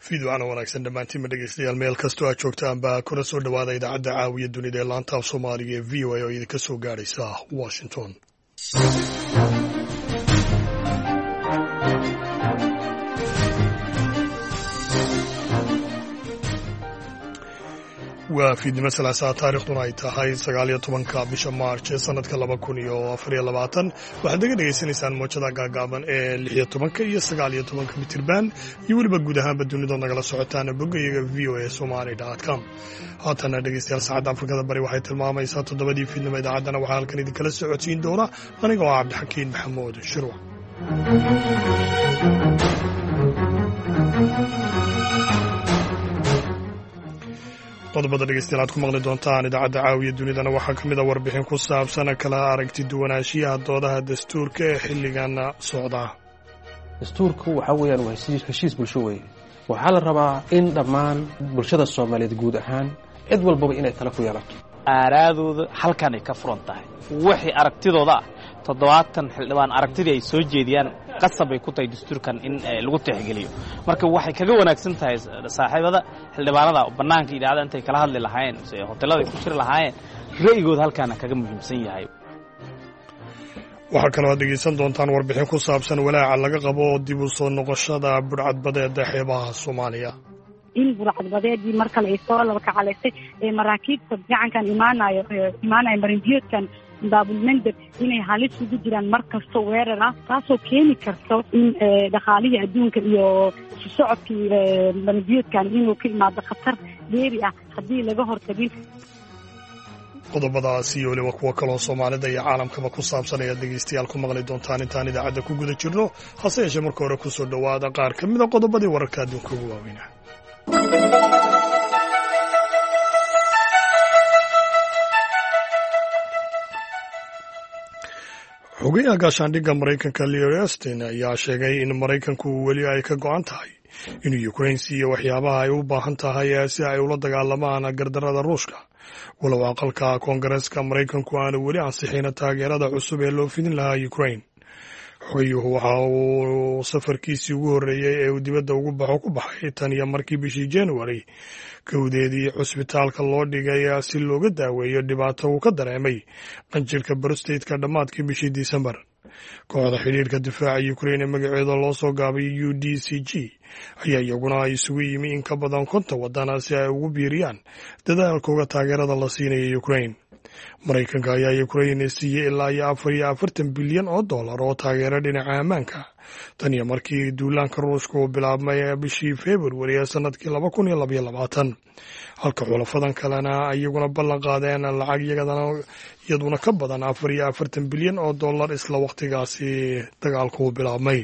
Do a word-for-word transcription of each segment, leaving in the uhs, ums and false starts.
fiidwacana wanaagsan dhammaantiinma dhegeystayaal meel kastoo aad joogtaan baa kuna soo dhowaada idaacadda caawiya dunida ee laanta af soomaaliga ee v o a oo idinka soo gaadhaysa washington. waa fiidnimo salaasaa taarikhduna ay tahay sagaaliyo tobanka bisha maarch ee sanadka laba kun iyo afariyo labaatan waxaad naga dhegaysanaysaan moojada gaagaaban ee lixiyo tobanka iyo sagaaliyo tobanka mitirban iyo weliba guud ahaanba dunidood nagala socotaan boggayaga v o a somali dot com. haatana dhegeystayaal saacadda afrikada bari waxay tilmaamaysaa toddobadii fiidnimo idaacaddana waxaa halkan idinkala socodsiin doona aniga oo cabdixakiin maxamuud shirwac. qodobada dhegeystayaal aad ku maqli doontaan idaacadda caawiya dunidana waxaa ka mid a warbixin ku saabsan kala aragti duwanaanshiyaha doodaha dastuurka ee xilligan socda. dastuurku waxaa weeyaan waa heshiis bulsho weeye waxaa la rabaa in dhammaan bulshada soomaaliyeed guud ahaan cid walbaba inay tala ku yeelato aaraadooda halkan ay ka furan tahay wixii aragtidooda ah toddobaatan xildhibaan aragtidii ay soo jeediyaan qasab bay ku tahay dastuurkan in lagu tixgeliyo marka waxay kaga wanaagsan tahay saaxiibada xildhibaanada bannaanka yidhaahda intay kala hadli lahaayeen hoteelada ku jiri lahaayeen ra'yigooda halkaana kaga muhiimsan yahay. waxaa kaloo aad dhegeysan doontaan warbixin ku saabsan walaaca laga qabo dib u soo noqoshada budhcadbadeeda xeebaha soomaaliya. in burcadbadeedii mar kale ay soo laba kacalaysay ee maraakiibta gacankan imaanayo imaanayo marinbiyoodkan baabulmandeb inay halis ugu jiraan mar kasto weerar ah taasoo keeni karto in dhaqaalihii adduunka iyo socodkii marinbiyoodkan inuu ka imaado khatar dheeri ah haddii laga hortagin. qodobadaasi iyo weliba kuwo kaloo soomaalida iyo caalamkaba ku saabsan ayaad dhegeystayaal ku maqli doontaan intaan idaacadda ku guda jirno hase yeeshee marka hore kusoo dhowaada qaar ka mida qodobadii wararka adduunka ugu waaweynaa. xogayaha gaashaandhigga maraykanka Lloyd Austin ayaa sheegay in maraykanku weli ay ka go'an tahay inuu Ukraine siiyo waxyaabaha ay u baahan tahay si ay ula dagaalamaan gardarrada Ruushka walow aqalka koongareeska maraykanku aanu weli ansixin taageerada cusub ee loo fidin lahaa Ukraine. xogayuhu waxa uu safarkiisii ugu horreeyey ee uu dibadda ugu baxo ku baxay tan iyo markii bishii January kowdeedii cusbitaalka loo dhigay si looga daaweeyo dhibaato uu ka dareemay qanjirka prostate-ka dhammaadkii bishii December. kooxda xidhiirka difaaca Ukraine ee magaceeda loo soo gaabay U D C G ayaa iyaguna isugu yimi in ka badan konton waddan si ay ugu biiriyaan dadaalkooda taageerada la siinaya Ukraine. maraykanka ayaa Ukraine siiyey ilaa iyo afar iyo afartan bilyan oo dollar oo taageero dhinaca ammaanka tan iyo markii duulaanka ruushka uu bilaabmay bishii February ee sanadkii laba kun iyo labaiyo labaatan halka xulafadan kalena iyaguna ballan qaadeen lacag iyaduna ka badan afar iyo afartan bilyan oo dollar isla waqtigaasi dagaalku uu bilaabmay.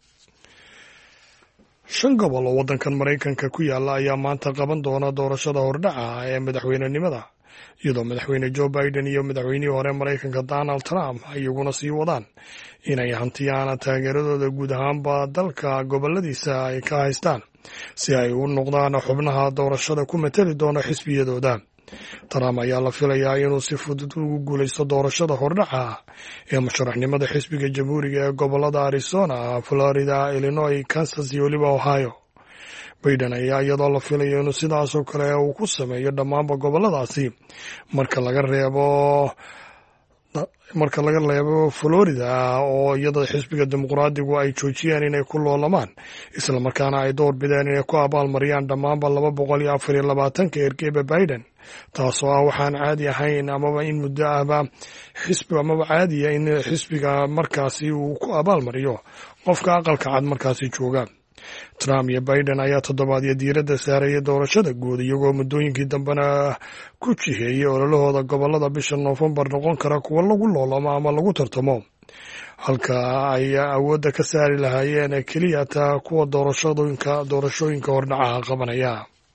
shan gobol oo waddankan maraykanka ku yaala ayaa maanta qaban doona doorashada hordhaca ee madaxweynenimada iyadoo madaxweyne Joe Biden iyo madaxweynihii hore Maraykanka Donald Trump iyaguna sii wadaan inay hantiyaan taageeradooda guud ahaanba dalka goboladiisa ay ka haystaan si ay u noqdaan xubnaha doorashada ku matali doona xisbiyadooda. Trump ayaa la filayaa inuu si fudud ugu guulaysto doorashada hordhaca ee musharaxnimada xisbiga jamhuuriga ee gobolada Arizona, Florida, Illinois, Kansas iyo weliba Ohio. Biden ayaa iyadoo la filayo inuu sidaasoo kale uu ku sameeyo dhammaanba goboladaasi marka laga reebo marka laga reebo Florida oo iyada xisbiga dimuqraadigu ay joojiyeen inay ku loolamaan isla markaana ay door bideen inay ku abaalmariyaan dhammaanba laba boqol iyo afar iyo labaatanka ergeyba Biden taasoo ah waxaan caadi ahayn amaba in muddo ahba xisbi amaba caadiya in xisbiga markaasi uu ku abaalmariyo qofka aqalka cad markaasi jooga. Trump iyo Biden ayaa toddobaadyo diiradda saaraya doorashada guud iyagoo muddooyinkii dambena ku jiheeyey ololahooda gobolada bisha Noofembar noqon kara kuwa lagu loolamo ama lagu tartamo halka ay awoodda ka saari lahaayeen keliya taa kuwa doorashooyinka doorashooyinka hordhacaha qabanaya.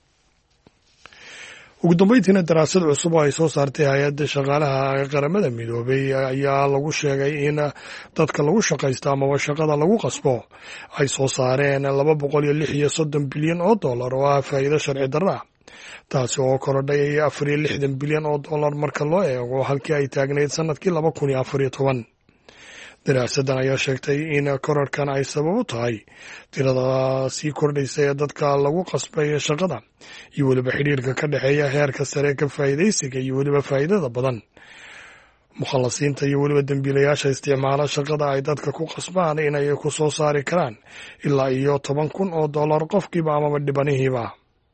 ugu dambeyntiina daraasad cusub oo ay soo saartay hay-adda shaqaalaha qaramada midoobay ayaa lagu sheegay in dadka lagu shaqaysta amaba shaqada lagu qasbo ay soo saareen laba boqol iyo lix iyo soddon bilyan oo dollar oo ah faa'iido sharci darro ah taasi oo korodhay afar iyo lixdan bilyan oo dollar marka loo eego halkii ay taagnayd sanadkii laba kun iyo afar iyo toban. daraasaddan ayaa sheegtay in korarkan ay sabab u tahay tirada sii kordhaysa ee dadka lagu qasbay shaqada iyo weliba xidhiirka ka dhexeeya heerka sare ka faa'iidaysiga iyo weliba faa'iidada badan. mukhallasiinta iyo weliba dembiilayaasha isticmaala shaqada ay dadka ku qasbaan inay ku soo saari karaan ilaa iyo toban kun oo dollar qofkiiba amaba dhibanihiiba.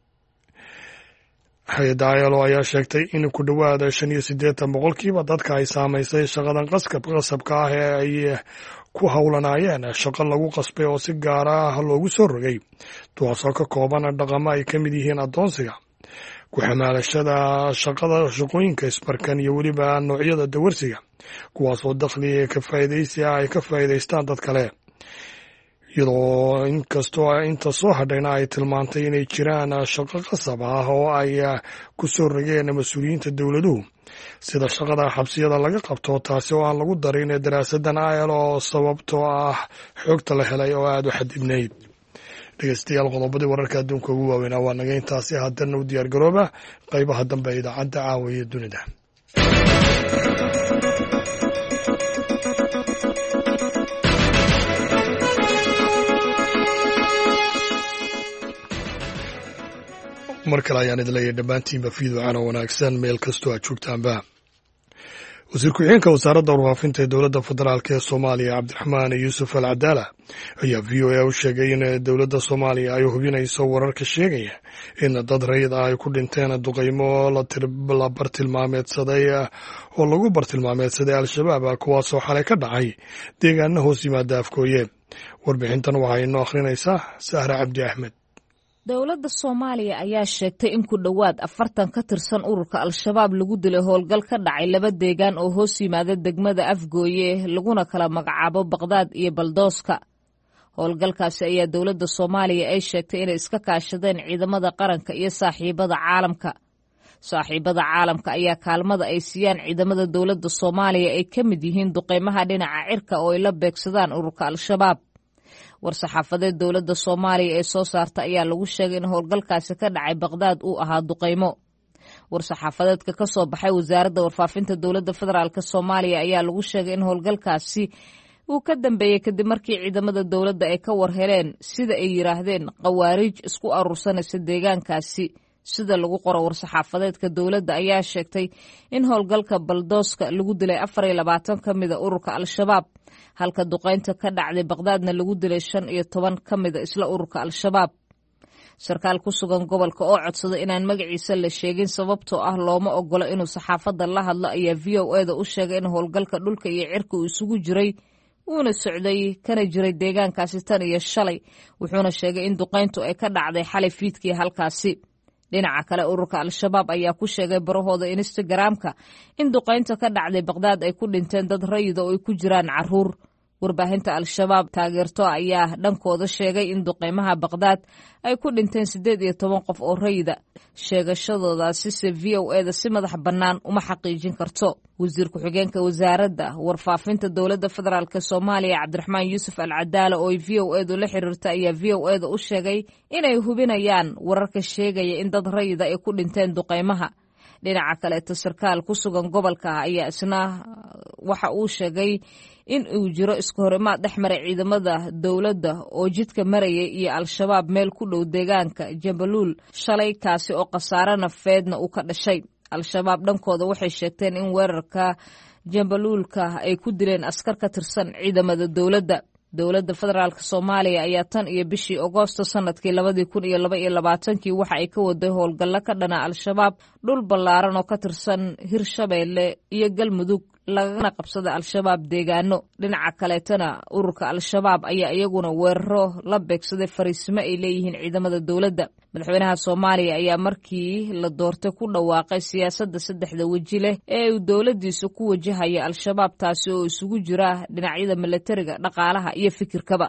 hay-adda ayalo ayaa sheegtay in ku dhowaada shan iyo siddeetan boqolkiiba dadka ay saamaysay shaqadan qaskab qasabka ah ee ay ku howlanaayeen shaqo lagu qasbay oo si gaara ah loogu soo rogay, kuwaasoo ka kooban dhaqamo ay ka mid yihiin addoonsiga, ku-xamaalashada shaqada shaqooyinka isbarkan iyo weliba noocyada dawarsiga, kuwaasoo dakhli ka faa'iidaysi ah ay ka faa'iidaystaan dad kale. iyadoo inkastoo inta soo hadhayna ay tilmaantay inay jiraan shaqo qasab ah oo ay ku soo rogeen mas-uuliyiinta dowladuhu sida shaqada xabsiyada laga qabto, taasi oo aan lagu darin daraasaddan ayal oo sababtoo ah xoogta la helay oo aada u xadidnayd. dhegeystayaal, qodobadii wararka adduunka ugu waaweynaa waa naga intaasi. haddana u diyaar garooba qaybaha dambe ee idaacadda caawa iyo dunida. mar kale ayaan idin leeyahay dhammaantiinba fiidwacana wanaagsan meel kastoo aad joogtaanba. wasiir ku-xigeenka wasaaradda warfaafinta ee dowladda federaalk ee soomaaliya cabdiraxmaan yuusuf al cadaala ayaa v o a u sheegay in dowladda soomaaliya ay hubinayso wararka sheegaya in dad rayid ah ay ku dhinteen duqaymo la bartilmaameedsaday oo lagu bartilmaameedsaday al-shabaab, kuwaasoo xalay ka dhacay deegaana hoos yimaada afkooye. warbixintan waxaa inoo akhrinaysaa sahra cabdi axmed. dowladda soomaaliya ayaa sheegtay in ku dhowaad afartan ka tirsan ururka al-shabaab lagu dilay howlgal ka dhacay laba deegaan oo hoos yimaada degmada afgooye laguna kala magacaabo baqdaad iyo baldooska. howlgalkaasi ayaa dowladda soomaaliya ay sheegtay inay iska kaashadeen ciidamada qaranka iyo saaxiibada caalamka. saaxiibada caalamka ayaa kaalmada ay siiyaan ciidamada dowladda soomaaliya ay ka mid yihiin duqeymaha dhinaca cirka oo ay la beegsadaan ururka al-shabaab. war-saxaafadeed dowladda soomaaliya ee soo saarta ayaa lagu sheegay in howlgalkaasi ka dhacay baqdaad uu ahaa duqaymo. war-saxaafadeedka ka soo baxay wasaaradda warfaafinta dowladda federaalk soomaaliya ayaa lagu sheegay in howlgalkaasi uu ka dambeeyey kadib markii ciidamada dowladda ay ka war heleen sida ay yidhaahdeen khawaariij isku aruursanaysa deegaankaasi. sida lagu qoro war-saxaafadeedka dowladda ayaa sheegtay in howlgalka baldooska lagu dilay afar iyo labaatan ka mida ururka al-shabaab, halka duqaynta ka dhacday baqdaadna lagu dilay shan iyo toban ka mida isla ururka al-shabaab. sarkaal ku sugan gobolka oo codsaday inaan magaciisa la sheegin sababtoo ah looma ogola inuu saxaafadda la hadlo ayaa v o eda u sheegay in howlgalka dhulka iyo cirka uu isugu jiray uuna socday kana jiray deegaankaasi tan iyo shalay, wuxuuna sheegay in duqayntu ay ka dhacday xalay fiidkii halkaasi. dhinaca kale ururka al-shabaab ayaa ku sheegay barahooda instagram-ka in duqaynta ka dhacday baqdaad ay ku dhinteen dad rayida oo ay ku jiraan caruur. warbaahinta al-shabaab taageerto ayaa dhankooda sheegay in duqeymaha baqdaad ay ku dhinteen siddeed iyo toban qof oo rayida. sheegashadoodaasise v o eda si madax bannaan uma xaqiijin karto. wasiir ku-xigeenka wasaaradda warfaafinta dowladda federaalk soomaaliya cabdiraxmaan yuusuf al cadaala oo v o edu la xiriirta ayaa v o eda u sheegay inay hubinayaan wararka sheegaya in dad rayida ay ku dhinteen duqeymaha. dhinaca kaleeto sarkaal ku sugan gobolka ayaa isna waxa uu sheegay in uu jiro iska horimaad dhex maray ciidamada dowladda oo jidka marayay iyo al-shabaab meel ku dhow deegaanka jambaluul shalay, kaasi oo khasaare nafeedna uu ka dhashay. al-shabaab dhankooda waxay sheegteen in weerarka jambaluulka ay ku dileen askar ka tirsan ciidamada dowladda. dowladda federaalk soomaaliya ayaa tan iyo bishii agoosto sanadkii labadii kun iyo laba iyo labaatankii waxa ay ka waday howlgallo ka dhana al-shabaab dhul ballaaran oo ka tirsan hirshabeelle iyo galmudug lagana qabsada al-shabaab deegaano. dhinaca kaleetana ururka al-shabaab ayaa iyaguna weeraro la beegsaday fariisimo ay leeyihiin ciidamada dowladda. madaxweynaha soomaaliya ayaa markii la doortay ku dhawaaqay siyaasadda saddexda weji leh ee uu dowladdiisa ku wajahaya al-shabaab, taasi oo isugu jira dhinacyada milatariga, dhaqaalaha iyo fikirkaba.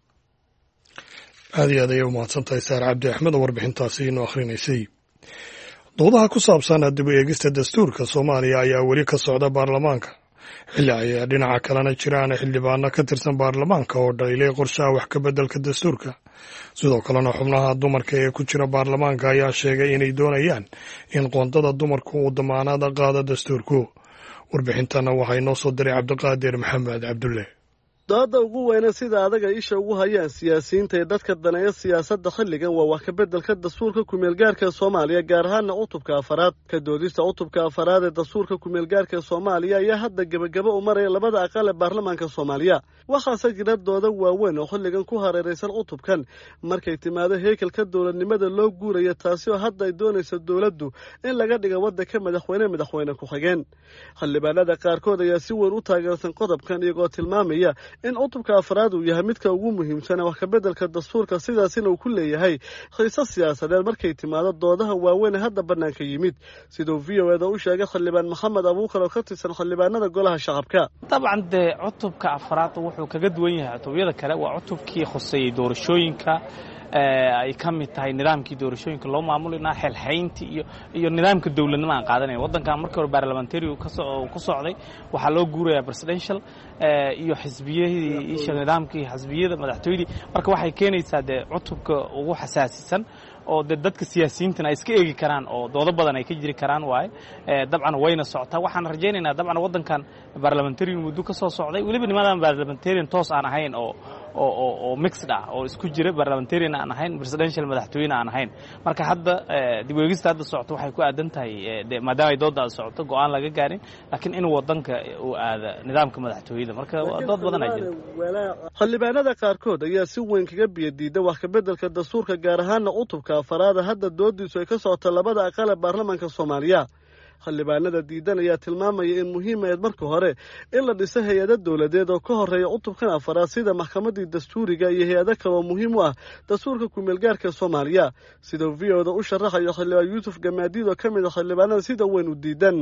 aad iyo aad ayay u mahadsantahay saar cabdi axmed oo warbixintaasi inoo akhrinaysay. doodaha ku saabsan dib u eegista dastuurka soomaaliya ayaa weli ka socda baarlamaanka, xilli ay dhinaca kalena jiraan xildhibaano ka tirsan baarlamaanka oo dhaliilay qorshaha wax ka beddelka dastuurka. sidoo kalena xubnaha dumarka ee ku jira baarlamaanka ayaa sheegay inay doonayaan in qoondada dumarku uu damaanad qaado dastuurku. warbixintana waxaa inoo soo diray cabdiqaadir maxamed cabdulle. dooda ugu weyna sida adaga isha ugu hayaan siyaasiyiinta ee dadka daneeya siyaasadda xilligan waa wax ka beddelka dastuurka kumeelgaarka ee soomaaliya gaar ahaana cutubka afaraad ka doodista cutubka afaraad ee dastuurka kumeelgaarka ee soomaaliya ayaa hadda gebagabo u maraya labada aqal ee baarlamaanka soomaaliya waxaase jira dooda waaweyn oo xilligan ku hareeraysan cutubkan markay timaado heekalka dowladnimada loo guuraya taasi oo hadda ay doonayso dowladdu in laga dhiga waddanka madaxweyne madaxweyne ku-xigeen xildhibaanada qaarkood ayaa si weyn u taageersan qodobkan iyagoo tilmaamaya in cutubka afraad uu yahay midka ugu muhiimsan wax ka beddelka dastuurka sidaasina uu ku leeyahay xiise siyaasadeed markay timaado doodaha waaweyn ee hadda bannaanka yimid siduu v o eda u sheegay xildhibaan maxamed abuukar oo ka tirsan xildhibaanada golaha shacabka dabcan dee cutubka afraad wuxuu kaga duwan yahay cutubyada kale waa cutubkii khuseeyey doorashooyinka ay ka mid tahay nidaamkii doorashooyinka loo maamulinaa xelxayntii iyo iyo nidaamka dowladnimo aan qaadanaya waddankan markii hore parliamentary ku socday waxaa loo guurayaa presidential iyo xisbiyadii isha nidaamkii xisbiyada madaxtooyadii marka waxay keenaysaa dee cutubka ugu xasaasisan oo dee dadka siyaasiyiintana ay iska eegi karaan oo doodo badan ay ka jiri karaan waaye dabcan wayna socotaa waxaan rajaynaynaa dabcan waddankan parliamentarian muddo ka soo socday weliba nimadan parliamentarian toos aan ahayn oo oo oo mixed ah oo isku jira parliamentarian aan ahayn presidential madaxtooyena aan ahayn marka hadda dib u eegista hadda socoto waxay ku aadan tahay maadaama ay doodda socoto go'aan laga gaarin laakiin in waddanka uu aada nidaamka madaxtooyada marka dood badan ay jirto xildhibaanada qaarkood ayaa si weyn kaga biyadiida wax ka beddelka dastuurka gaar ahaana cutubka afaraada hadda doodiisu ay ka socoto labada aqal ee baarlamaanka soomaaliya xildhibaanada diidan ayaa tilmaamaya in muhiim ahayd marka hore in la dhiso hay-ado dowladeed oo ka horreeya cutubkan afaraad sida maxkamaddii dastuuriga iyo hay-ado kale oo muhiim u ah dastuurka kumeelgaarka soomaaliya siduu v o da u sharaxayo xildhibaan yuusuf gamaadiid oo ka mid a xildhibaanada sida weyn u diidan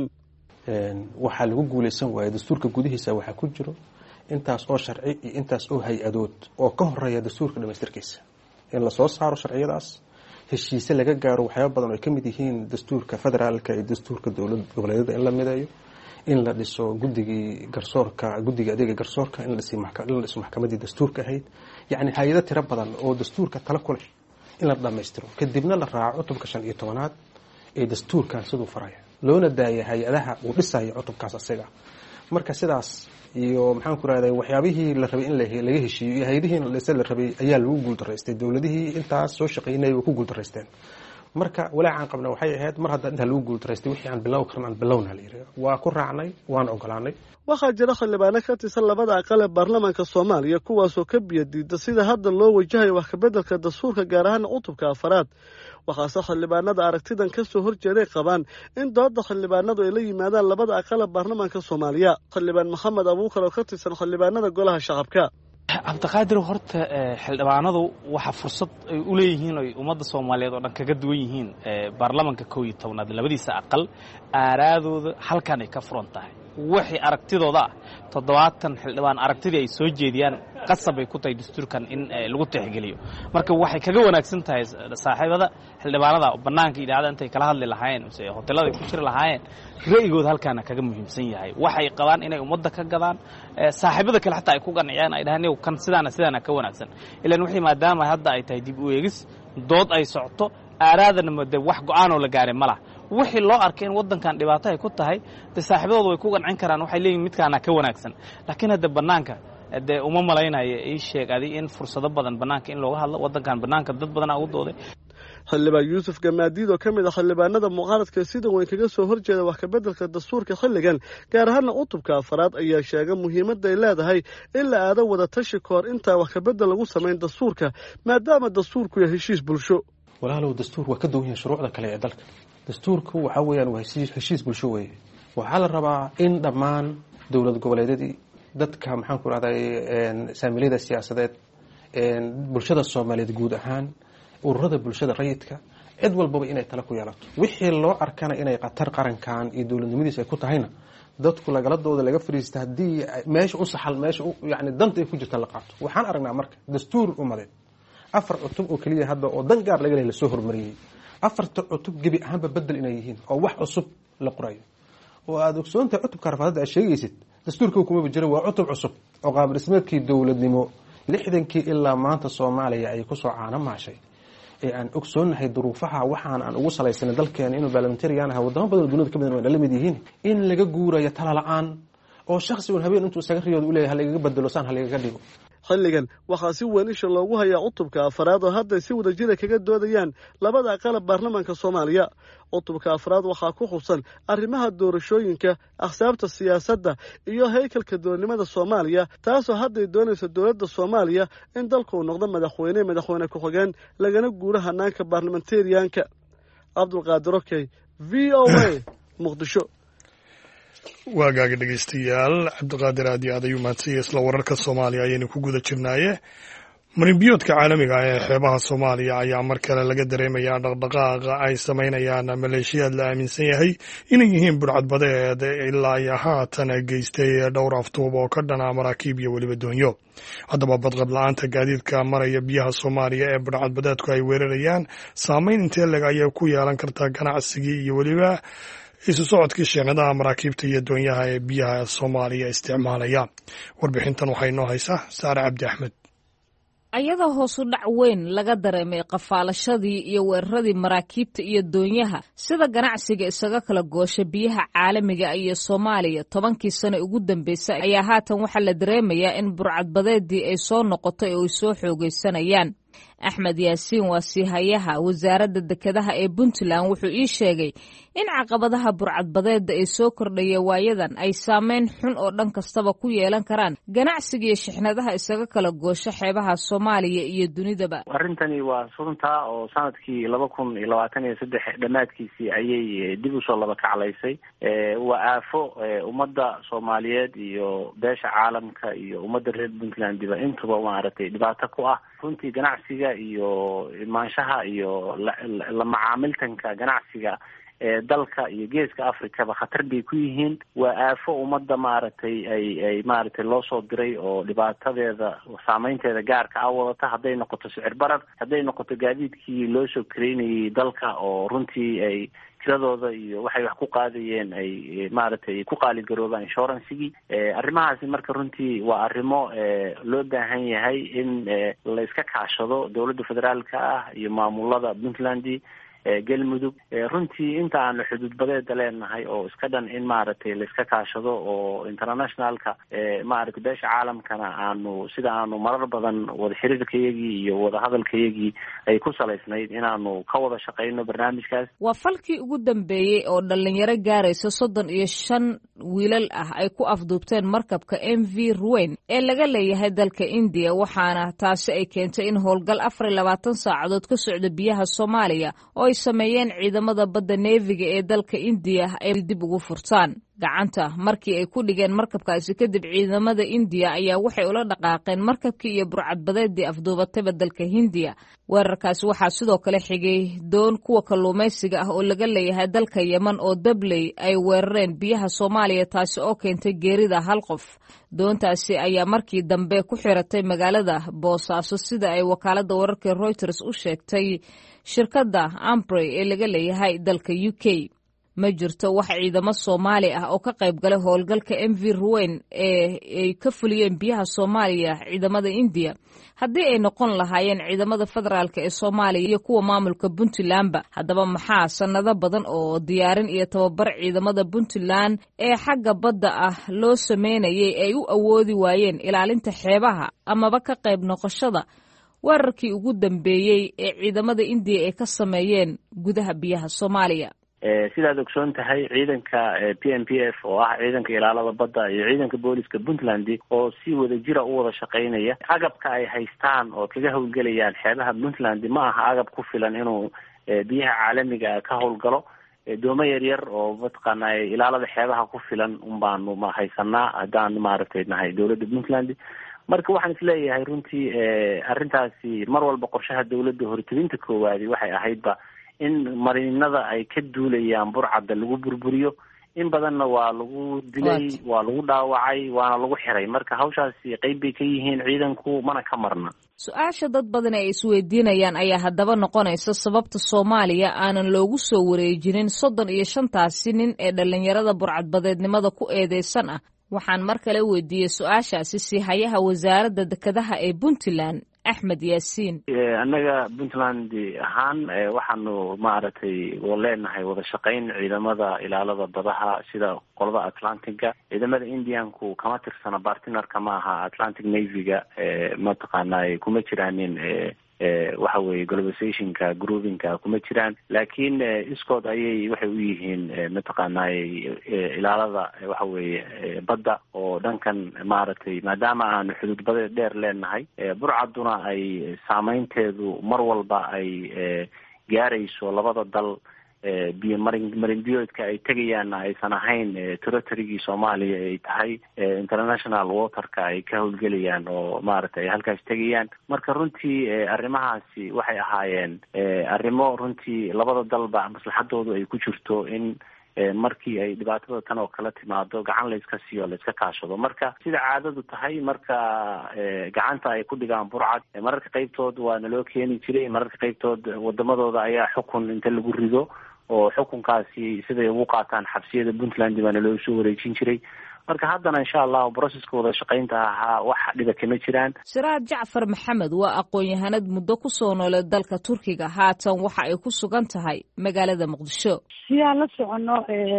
waxaa lagu guulaysan waaya dastuurka gudihiisa waxaa ku jiro intaas oo sharci iyo intaas oo hay-adood oo ka horeeya dastuurka dhamaystirkiisa in lasoo saaro sharciyadaas heshiise laga gaaro waxyaaba badan oo ay ka mid yihiin dastuurka federaalka iyo dastuurka dowlad goboleedyada in la mideeyo in la dhiso guddigii garsoorka guddiga adeega garsoorka in la dhiso maxkamaddii dastuurka ahayd yacni hay-ado tiro badan oo dastuurka tala ku leh in la dhammaystiro kadibna la raaco cutubka shan iyo tobanaad ee dastuurkan siduu faraya loona daaya hay-adaha uu dhisaya cutubkaas asiga marka sidaas iyo maxaan ku rahday waxyaabihii la rabay in laga heshiiyo iyo hay-adihiina dhise la rabay ayaa lagu guuldaraystay dowladihii intaas soo shaqaynayay way ku guuldaraysteen marka walaacaan qabna waxay ahayd mar hadda intaa lagu guuldaraystay wixii aan bilow karin aan bilowna la yidhi waa ku raacnay waan ogolaanay waxaa jira xildhibaano ka tirsan labada aqal ee baarlamaanka soomaaliya kuwaasoo ka biyadiida sida hadda loo wajahayo wax ka beddelka dastuurka gaar ahaana cutubka afaraad waxaase xildhibaanada aragtidan ka soo horjeeday qabaan in dooda xildhibaanadu ay la yimaadaan labada aqal ee baarlamaanka soomaaliya xildhibaan maxamed abuukar oo ka tirsan xildhibaanada golaha shacabka cabdiqaadir horta xildhibaanadu waxa fursad ay u leeyihiin oy ummadda soomaaliyeed oo dhan kaga duwan yihiin baarlamaanka kow iyo tobnaad labadiisa aqal aaraadooda halkan ay ka furan tahay wixii aragtidooda ah toddobaatan xildhibaan aragtidii ay soo jeediyaan qasab ay ku tahay dastuurkan in lagu tixgeliyo marka waxay kaga wanaagsan tahay saaxiibada xildhibaanada bannaanka idaacada intay kala hadli lahaayeen mise hoteelada ay ku jiri lahaayeen ra'yigooda halkaana kaga muhiimsan yahay waxay qabaan inay ummadda ka gadaan saaxiibada kale xataa ay ku qanciyaan ay dhahaan kan sidaana sidaana ka wanaagsan ilaan wixii maadaama hadda ay tahay dib u eegis dood ay socoto aaraadana made wax go-aanoo la gaaray ma laha wixii loo arkay in waddankan dhibaato ay ku tahay dee saaxiibadooda way ku qancin karaan waxay leeyihin midkaana ka wanaagsan laakiin hadda bannaanka dee uma malaynayo ii sheeg adi in fursado badan bannaanka in looga hadlo waddankan bannaanka dad badanaa ugu dooday xildhibaan yuusuf gamaadiid oo ka mid a xildhibaanada mucaaradka sida weyn kaga soo horjeeda wax ka beddelka dastuurka xilligan gaar ahaana cutubka afaraad ayaa sheega muhiimadda ay leedahay in la aado wada tashi ka hor intaa wax ka beddel lagu samayn dastuurka maadaama dastuurku yahay heshiis bulsho walaalow dastuur waa ka duwan yahay shuruucda kale ee dalka dastuurku waxaa weeyaan waa heshiis bulsho weeye waxaa la rabaa in dhammaan dowlad goboleedyadii dadka maxaan ku rahday saamiliyada siyaasadeed bulshada soomaaliyeed guud ahaan ururada bulshada rayidka cid walbaba inay tala ku yeelato wixii loo arkana inay khatar qarankan iyo dowladnimadiisa ay ku tahayna dadku lagaladooda laga fariista haddii meesha u saxal meesha yani danta ay ku jirta la qaato waxaan aragnaa marka dastuur umadeed afar cutub oo keliya hadda oo dan gaar laga lehay lasoo hormariyey afarta cutub gebi ahaanba bedel inay yihiin oo wax cusub la qorayo oo aada ogsoontahay cutubka rafaadada aad sheegaysid dastuurka kumaba jira waa cutub cusub oo qaab dhismeedkii dowladnimo lixdankii ilaa maanta soomaaliya ay kusoo caano maashay ee aan ogsoonnahay duruufaha waxaan aan ugu salaysanay dalkeena inuu baarlamentarian aha wadamo badan oo duniyada ka badan waa la mid yihiin in laga guurayo tala la-aan oo shakhsi un habeen intuu isaga riyooda u leeyahay halagaga bedelo saan halagaga dhigo. xilligan waxaa si weyn isha loogu hayaa cutubka afraad oo hadday si wada jira kaga doodayaan labada aqalab baarlamaanka soomaaliya. cutubka afraad waxaa ku xusan arrimaha doorashooyinka, axsaabta siyaasadda iyo haykalka dowladnimada soomaaliya, taasoo hadday doonayso dowladda soomaaliya in dalku uu noqdo madaxweyne madaxweyne ku-xigeen lagana guuro hanaanka baarlamentariyaanka. cabdulqaadir okey, v o a, muqdisho. waagaaga dhegeystayaal, cabdiqaadir aad iyo aad ayuu mahadsanya. isla wararka soomaaliya ayaynu ku guda jirnaaye. marinbiyoodka caalamiga ah ee xeebaha soomaaliya ayaa mar kale laga dareemayaa dhaqdhaqaaqa ay samaynayaan maleeshiyaad la aaminsan yahay inay yihiin burcadbadeed ilaa iyo haatan geystay dhowr aftuub oo ka dhana maraakiib iyo weliba doonyo. haddaba badqab la-aanta gaadiidka maraya biyaha soomaaliya ee burcadbadeedku ay weerarayaan saameyn intee leg ayay ku yeelan kartaa ganacsigii iyo weliba isu socodkii sheekadaha maraakiibta iyo doonyaha ee biyaha soomaaliya isticmaalaya. warbixintan waxay noo haysaa saare cabdi axmed. ayadoo hoosu dhac weyn laga dareemay qafaalashadii iyo weeraradii maraakiibta iyo doonyaha sida ganacsiga isaga kala goosha biyaha caalamiga iyo soomaaliya tobankii sano ugu dambeysay ayaa haatan waxaa la dareemayaa in burcadbadeedii ay soo noqotay oo ay soo xoogaysanayaan. axmed yaasiin waa siihayaha wasaaradda dekedaha ee puntland wuxuu ii sheegay in caqabadaha burcadbadeedda ay soo kordhaya waayadan ay saameyn xun oo dhan kastaba ku yeelan karaan ganacsiga iyo shixnadaha isaga kala goosho xeebaha soomaaliya iyo dunidaba. arrintani waa runta oo sanadkii laba kun iyo labaatan iyo saddex dhammaadkiisii ayay dib usoo laba kaclaysay. waa aafo ummadda soomaaliyeed iyo beesha caalamka iyo ummadda reer puntlandiba intuba maaragtay dhibaato ku ah. runtii ganacsiga iyo imaanshaha iyo la macaamiltanka ganacsiga ee dalka iyo geeska afrikaba khatar bay ku yihiin. waa aafo ummadda maaragtay ay ay maaragtay loo soo diray oo dhibaatadeeda saameynteeda gaarka ah wadata, hadday noqoto sicir barar, hadday noqoto gaadiidkii loo soo kareynayay dalka oo runtii ay tiradooda iyo waxay wax ku qaadayeen ay maaragtay ku qaaligaroobaan insurancigii. arrimahaasi marka runtii waa arrimo loo baahan yahay in la iska kaashado dowladda federaalka ah iyo maamulada puntland, galmudug. runtii inta aanu xuduudbadeeda leenahay oo iska dhan in maaragtay la iska kaashado oo internationalka maaragtay beesha caalamkana aanu sida aanu marar badan wada xiriirkayagii iyo wada hadalkayagii ay ku salaysnayd inaanu ka wada shaqeyno barnaamijkaas. waa falkii ugu dambeeyey oo dhalinyaro gaaraysa soddon iyo shan wiilal ah ay ku afduubteen markabka m v ruweyn ee laga leeyahay dalka indiya, waxaana taasi ay keentay in howlgal afar iyo labaatan saacadood ka socda biyaha soomaaliya oo ay sameeyeen ciidamada badda neefiga ee dalka indiya ay dib ugu furtaan gacanta. markii ay ku dhigeen markabkaasi kadib ciidamada indiya ayaa waxay ula dhaqaaqeen markabkii iyo burcadbadeedii afduubatayba dalka hindiya. weerarkaasi waxaa sidoo kale xigay doon kuwa kalluumaysiga ah oo laga leeyahay dalka yeman oo dabley ay weerareen biyaha soomaaliya, taasi oo keentay geerida hal qof. doontaasi ayaa markii dambe ku xiratay magaalada boosaaso sida ay wakaaladda wararka reuters u sheegtay shirkadda ambrey ee laga leeyahay dalka u k. ma jirto wax ciidamo soomaali ah oo ka qayb galay howlgalka m v ruweyn ee ay ka fuliyeen biyaha soomaaliya ciidamada indiya. haddii ay noqon lahaayeen ciidamada federaalk ee soomaaliya iyo kuwa maamulka puntlandba. haddaba maxaa sanado badan oo diyaarin iyo tababar ciidamada puntland ee xagga badda ah loo sameynayay ay u awoodi waayeen ilaalinta xeebaha amaba ka qayb noqoshada weerarkii ugu dambeeyey ee ciidamada indiya ay ka sameeyeen gudaha biyaha soomaaliya? sidaad ogsoon tahay ciidanka p m p f oo ah ciidanka ilaalada badda iyo ciidanka booliska puntland oo si wada jira u wada shaqeynaya, agabka ay haystaan oo kaga howlgelayaan xeebaha puntland ma aha agab ku filan inuu biyaha caalamiga ka howlgalo. doomo yaryar oo mataqaana ilaalada xeebaha ku filan un baanu ma haysanaa haddaan maaragtay nahay dowladda puntland. marka waxaan isleeyahay runtii arrintaasi mar walba qorshaha dowladda hortebinta koowaadi waxay ahaydba in marinada ay ka duulayaan burcadda lagu burburiyo. in badanna waa lagu dilay, waa lagu dhaawacay, waana lagu xiray. marka hawshaasi qayb bay ka yihiin ciidanku, mana ka marna. su-aasha dad badan ay isweydiinayaan ayaa haddaba noqonaysa sababta soomaaliya aanan loogu soo wareejinin soddon iyo shantaasi nin ee dhalinyarada burcadbadeednimada ku eedeysan ah. waxaan mar kale weydiiyey su-aashaasi siihayaha wasaaradda dekedaha ee puntland axmed yaasiin. annaga puntland ahaan waxaanu maaragtay leenahay wada shaqayn ciidamada ilaalada badaha sida qolada atlantiga. ciidamada indianku kama tirsana bartnerka ma aha atlantic navyga, mataqaanaa kuma jiraanin waxa weeye globalizationka groupinka kuma jiraan, laakiin iskood ayay waxay u yihiin mataqaanaa ilaalada waxa weeye badda oo dhankan maaragtay maadaama aanu xuduud badeed dheer leenahay, burcaduna ay saameynteedu mar walba ay gaarayso labada dal. biyo marin marinbiyoodka ay tegayaanna aysan ahayn territorygii soomaaliya ay tahay international waterka ay ka howlgelayaan oo maaragtay ay halkaas tegayaan. marka runtii arrimahaasi waxay ahaayeen arrimo runtii labada dalba maslaxadoodu ay ku jirto in markii ay dhibaatada tan oo kala timaado gacan layska siiyo layska kaashado. marka sida caadadu tahay marka gacanta ay ku dhigaan burcad, mararka qaybtood waa naloo keeni jiray, mararka qaybtood wadamadooda ayaa xukun inta lagu rido oo xukunkaasi siday ugu qaataan xabsiyada puntland baana loo soo wareejin jiray. marka haddana insha allah broseska wada shaqaynta ahaa wax dhiba kama jiraan. siraad jacfar maxamed waa aqoon-yahanad muddo kusoo noolay dalka turkiga, haatan waxa ay ku sugan tahay magaalada muqdisho. sidaan la socono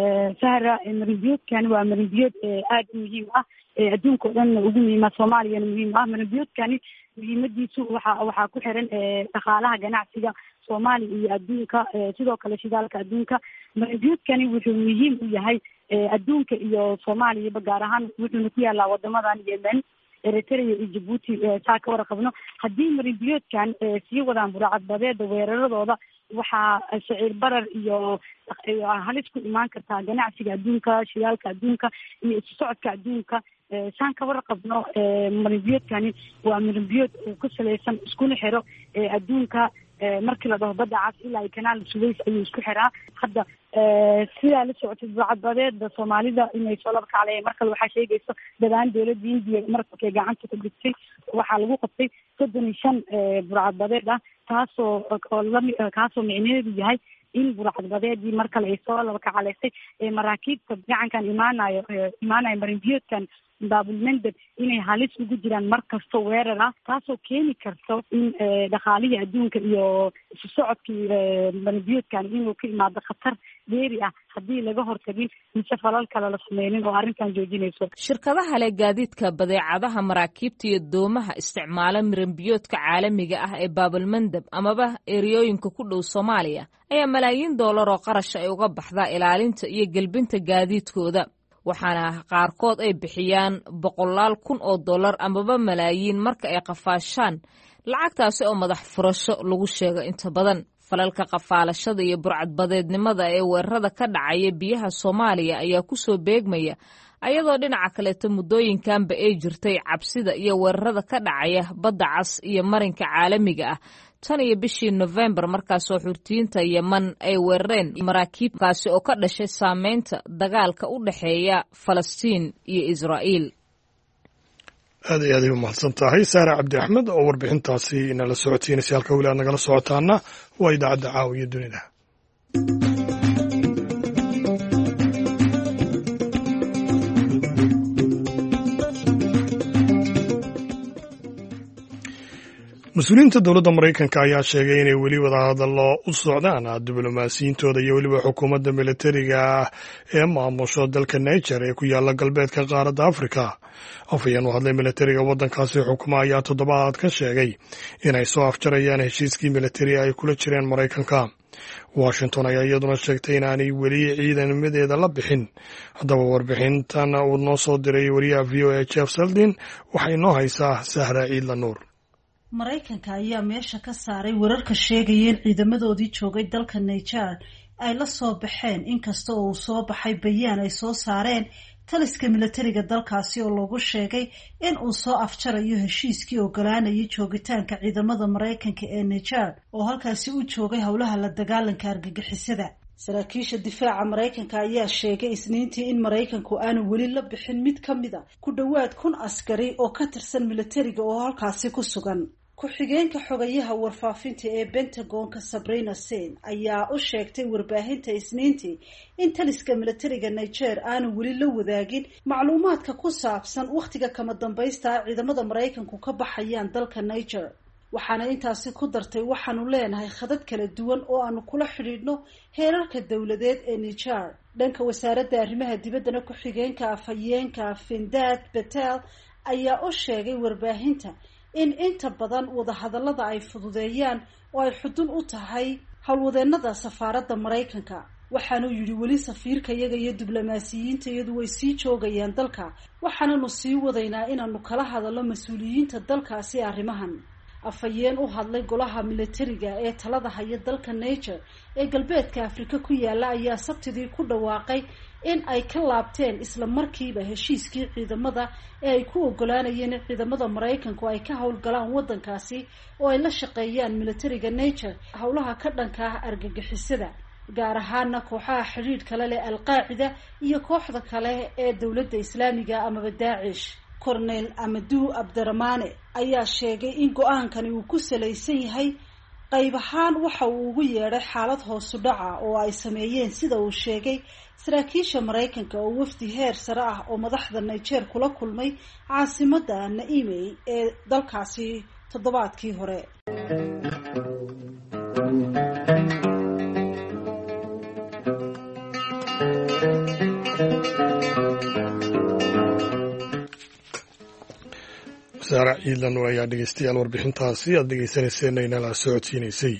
sahra marinbiyoodkani waa marinbiyood aada muhiim ah, adduunka o dhan ugu muhiima, soomaaliyana muhiim ah. marinbiyoodkani muhiimadiisu waxa waxaa ku xiran dhaqaalaha ganacsiga soomaaliya iyo adduunka, sidoo kale shidaalka adduunka. marinbiyoodkani wuxuu muhiim u yahay adduunka iyo soomaaliyaba gaar ahaan wuxuuna ku yaalaa wadamadan yemen, eritrea iyo jabuuti. saa ka warqabno haddii marinbiyoodkan sii wadaan burcadbadeeda weeraradooda waxaa shaciir barar iyo halis ku imaan kartaa ganacsiga adduunka, shidaalka adduunka iyo isu socodka adduunka. saan ka warqabno marinbiyoodkani waa marinbiyood ku salaysan iskuna xiro adduunka. markii la dhaho badda cas ilaa iyo kanaal suways ayuu isku xiraa. hadda sidaa la socotay burcadbadeeda soomaalida inay soo laba kacleen mar kale waxaa sheegayso dadaan dowladda indiya markay gacanta ku dhigtay waxaa lagu qabtay soddon iyo shan burcadbadeed ah, taasoo oo lami kaasoo micnaheedu yahay in burcadbadeedii mar kale ay soo laba kacalaysay maraakiibta gacankan imaanayo imaanayo marinbiyoodkan baabulmandeb inay halis ugu jiraan mar kasto weerar ah, taasoo keeni karto in dhaqaalihii adduunka iyo isu socodkii marinbiyoodkan inuu ka imaado khatar dheeri ah haddii laga hortagin mise falal kale la sameynin oo arrintan joojinayso. shirkadaha leh gaadiidka badeecadaha maraakiibta iyo doomaha isticmaala marinbiyoodka caalamiga ah ee baabulmandeb amaba eriyooyinka ku dhow soomaaliya ayaa malaayiin doolar oo qarasha ay uga baxdaa ilaalinta iyo gelbinta gaadiidkooda, waxaana qaarkood ay bixiyaan boqolaal kun oo dollar amaba malaayiin marka ay qafaashaan, lacagtaasi oo madax furasho lagu sheego. inta badan falalka qafaalashada iyo burcadbadeednimada ee weerarada ka dhacaya biyaha soomaaliya ayaa kusoo beegmaya ayadoo dhinaca kaleeto muddooyinkanba ay jirtay cabsida iyo weerarada ka dhacaya badda cas iyo marinka caalamiga ah tan iyo bishii November markaasoo xurtiyiinta Yemen ay weerareen maraakiibkaasi oo ka dhashay saameynta dagaalka u dhexeeya Falastiin iyo Israa'iil. aad iyo aad ay u mahadsan tahay Saara Cabdi Axmed oo warbixintaasi inala socotiinaysa. halka weli aad nagala socotaana waa idaacadda Caawiya Dunida. mas-uuliyiinta dowladda Maraykanka ayaa sheegay inay weli wadahadallo u socdaan diblomaasiyiintooda iyo weliba xukuumadda militariga ee maamusho dalka Niger ee ku yaala galbeedka qaaradda Afrika. afhayeen u hadlay militariga waddankaasi xukuma ayaa toddobaad ka sheegay inay soo afjarayaan heshiiskii militari ay kula jireen Maraykanka. Washington ayaa iyaduna sheegtay inaanay weli ciidamadeeda la bixin. haddaba warbixintan uu noo soo diray wariyaha V O A Jeff Seldin waxay noo haysaa Sahra Ciidla Nuur. Maraykanka ayaa meesha ka saaray wararka sheegaya in ciidamadoodii joogay dalka Niger ay la soo baxeen, inkasta oo uu soo baxay bayaan ay soo saareen taliska militariga dalkaasi oo lagu sheegay in uu soo afjarayo heshiiskii ogolaanayay joogitaanka ciidamada Maraykanka ee Niger oo halkaasi u joogay howlaha la dagaalanka argagixisada. saraakiisha difaaca Maraykanka ayaa sheegay Isniintii in Maraykanku aanu weli la bixin mid ka mid ah ku dhowaad kun askari oo ka tirsan militariga oo halkaasi ku sugan. ku-xigeenka xogayaha warfaafinta ee Pentagon-ka Sabrina Singh ayaa u sheegtay warbaahinta Isniintii in taliska militariga Niger aanu weli la wadaagin macluumaadka ku saabsan wakhtiga kama dambaysta ciidamada Maraykanku ka baxayaan dalka Niger. waxaana intaasi ku dartay waxaanu leenahay khadad kala duwan oo aanu kula xidhiidhno heerarka dowladeed ee Niger. dhanka wasaaradda arrimaha dibaddana ku-xigeenka afhayeenka Findad Patel ayaa u sheegay warbaahinta in inta badan wadahadallada ay fududeeyaan oo ay xudun u tahay howlwadeennada safaaradda Maraykanka. waxaanu yidhi weli safiirka iyaga iyo diblomaasiyiinta iyadu way sii joogayaan dalka, waxaananu sii wadaynaa inaanu kala hadallo mas-uuliyiinta dalkaasi arrimahan. afhayeen u hadlay golaha militariga ee talada haya dalka Niger ee galbeedka Afrika ku yaala ayaa sabtidii ku dhawaaqay in ay ka laabteen isla markiiba heshiiskii ciidamada ee ay ku ogolaanayeen in ciidamada Maraykanku ay ka howlgalaan wadankaasi oo ay la shaqeeyaan militariga Niger howlaha ka dhanka ah argagixisada, gaar ahaana kooxaha xiriir kale leh Al-Qaacida iyo kooxda kale ee dowladda Islaamiga amaba Daacish. Cornel Amadou Abderrahmane ayaa sheegay in go-aankani uu ku salaysan yahay qayb ahaan waxa uu ugu yeedhay xaalad hoosu dhaca oo ay sameeyeen sida uu sheegay saraakiisha Maraykanka oo wafdi heer sare ah oo madaxda Niger kula kulmay caasimadda Niamey ee dalkaasi toddobaadkii hore. saara ciidan ayaa dhegeystayaal warbixintaasi aad dhegeysaneyseen inala socodsiinaysay.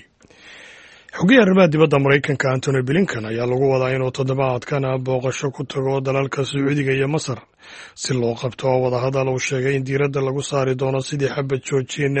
xogayaha arrimaha dibadda Maraykanka Antony Blinken ayaa lagu wadaa inuu toddobaadkan booqasho ku tago dalalka Sacuudiga iyo Masar si loo qabto wadahadal uu sheegay in diiradda lagu saari doono sidii xabad joojin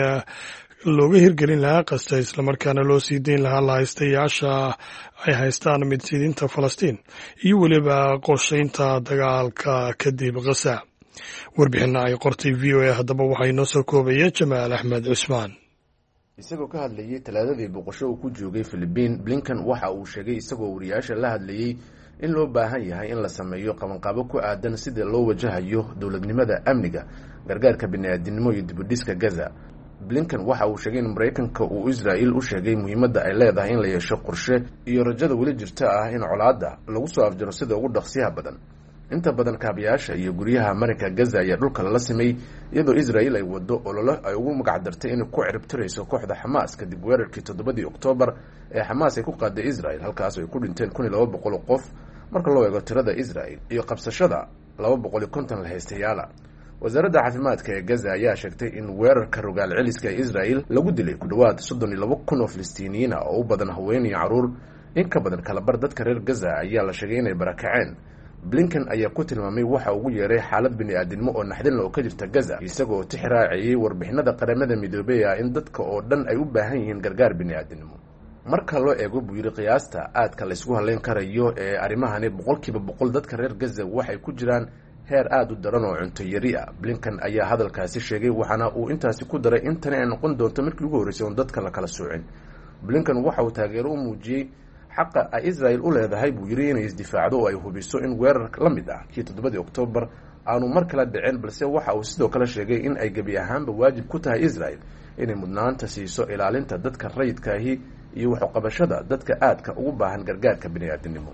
looga hirgelin lahaa qasta islamarkaana loo sii dayn lahaa lahaystayaasha ay haystaan midsiidinta Falastiin iyo weliba qorshaynta dagaalka kadib Gaza. warbixinna ay qortay v o a haddaba waxaa inoo soo koobaya Jamaal Axmed Cusmaan. isagoo ka hadlayay talaadadii boqosho uu ku joogay Filibiin, Blinken waxa uu sheegay isagoo wariyaasha la hadlayay in loo baahan yahay in la sameeyo qabanqaabo ku aadan sida loo wajahayo dowladnimada, amniga, gargaarka bini'aadanimo iyo dibudhiska Gaza. Blinken waxa uu sheegay in Maraykanka uu Israel u sheegay muhiimadda ay leedahay in la yeesho qorshe iyo rajada weli jirta ah in colaadda lagu soo afjaro sida ugu dhaqsiyaha badan. inta badan kaabayaasha iyo guryaha marinka Gaza ayaa dhulka lala simay iyadoo Israel ay wado olole ay ugu magac dartay inay ku ciribtirayso kooxda Xamaas kadib weerarkii toddobadii Oktoobar ee Xamaas ay ku qaaday Israel, halkaas ay ku dhinteen kun iyo laba boqol oo qof marka loo eego tirada Israel iyo qabsashada laba boqol iyo konton la haystayaala. wasaaradda caafimaadka ee Gaza ayaa sheegtay in weerarka rogaal celiska ee Israel lagu dilay ku dhawaad soddon iyo laba kun oo Filistiiniyiin ah oo u badan haween iyo caruur. in ka badan kala bar dadka reer Gaza ayaa la sheegay inay barakaceen. Blinken ayaa ku tilmaamay waxa ugu yeeray xaalad bini'aadanimo oo naxdin leh oo ka jirta Gaza, isagoo tixraaciyay warbixinada qaramada midoobay ah in dadka oo dhan ay u baahan yihiin gargaar bini'aadanimo. marka loo eego buu yiri qiyaasta aadka la isku haleyn karayo ee arrimahani boqolkiiba boqol dadka reer Gaza waxay ku jiraan heer aad u daran oo cunto yari ah. Blinken ayaa hadalkaasi sheegay waxaana uu intaasi ku daray in tani ay noqon doonto markii ugu horeysay oo dadka la kala soocin. Blinken waxa uu taageero u muujiyay xaqa ay Israel u leedahay buu yiri inay isdifaacdo oo ay hubiso in weerar la mid ah kii toddobadii Oktoobar aanu mar kale dhicin, balse waxa uu sidoo kale sheegay in ay gebi ahaanba waajib ku tahay Israel inay mudnaanta siiso ilaalinta dadka rayidka ahi iyo wax u qabashada dadka aadka ugu baahan gargaarka bini'aadanimo.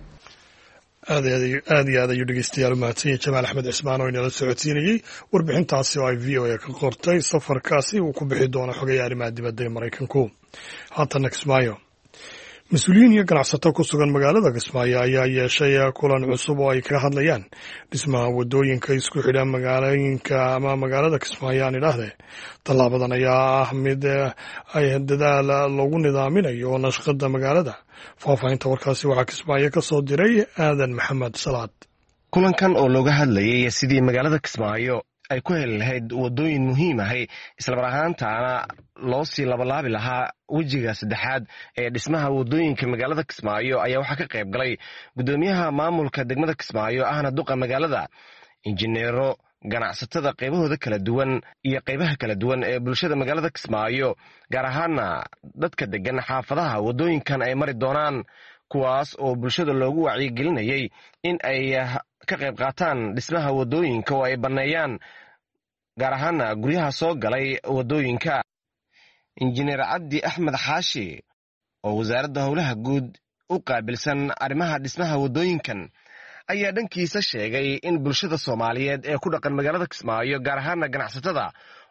aad iyo aad iyo aad ayuu dhegeystayaal u mahadsanyahay Jamaal Axmed Cismaan oo inala socodsiinayay warbixintaasi oo ay v o a ka qortay safarkaasi uu ku bixi doono xogayaha arrimaha dibadda ee Maraykanku. haatan Kismaayo, mas-uuliyiin iyo ganacsato ku sugan magaalada Kismaayo ayaa yeeshay kulan cusub oo ay ka hadlayaan dhismaha wadooyinka isku xidha magaalooyinka ama magaalada Kismaayo aan idhaahdee. tallaabadan ayaa ah mid ay dadaal lagu nidaaminayo nashqada magaalada. faahfaahinta warkaasi waxaa Kismaayo ka soo diray Aadan Maxamed Salaad. kulankan oo looga hadlayay sidii magaalada Kismaayo ay ku heli lahayd wadooyin muhiim ahay islamar ahaantaana loo sii labalaabi lahaa wejiga saddexaad ee dhismaha wadooyinka magaalada Kismaayo ayaa waxaa ka qayb galay guddoomiyaha maamulka degmada Kismaayo ahna duqa magaalada, injineero, ganacsatada qaybahooda kala duwan iyo qaybaha kala duwan ee bulshada magaalada Kismaayo, gaar ahaana dadka degan xaafadaha wadooyinkan ay mari doonaan, kuwaas oo bulshada loogu wacyigelinayay in ay ka qayb qaataan dhismaha wadooyinka oo ay banneeyaan gaar ahaana guryaha soo galay wadooyinka. injineer Cabdi Axmed Xaashi oo wasaaradda howlaha guud u qaabilsan arrimaha dhismaha wadooyinkan ayaa dhankiisa sheegay in bulshada Soomaaliyeed ee ku dhaqan magaalada Kismaayo gaar ahaana ganacsatada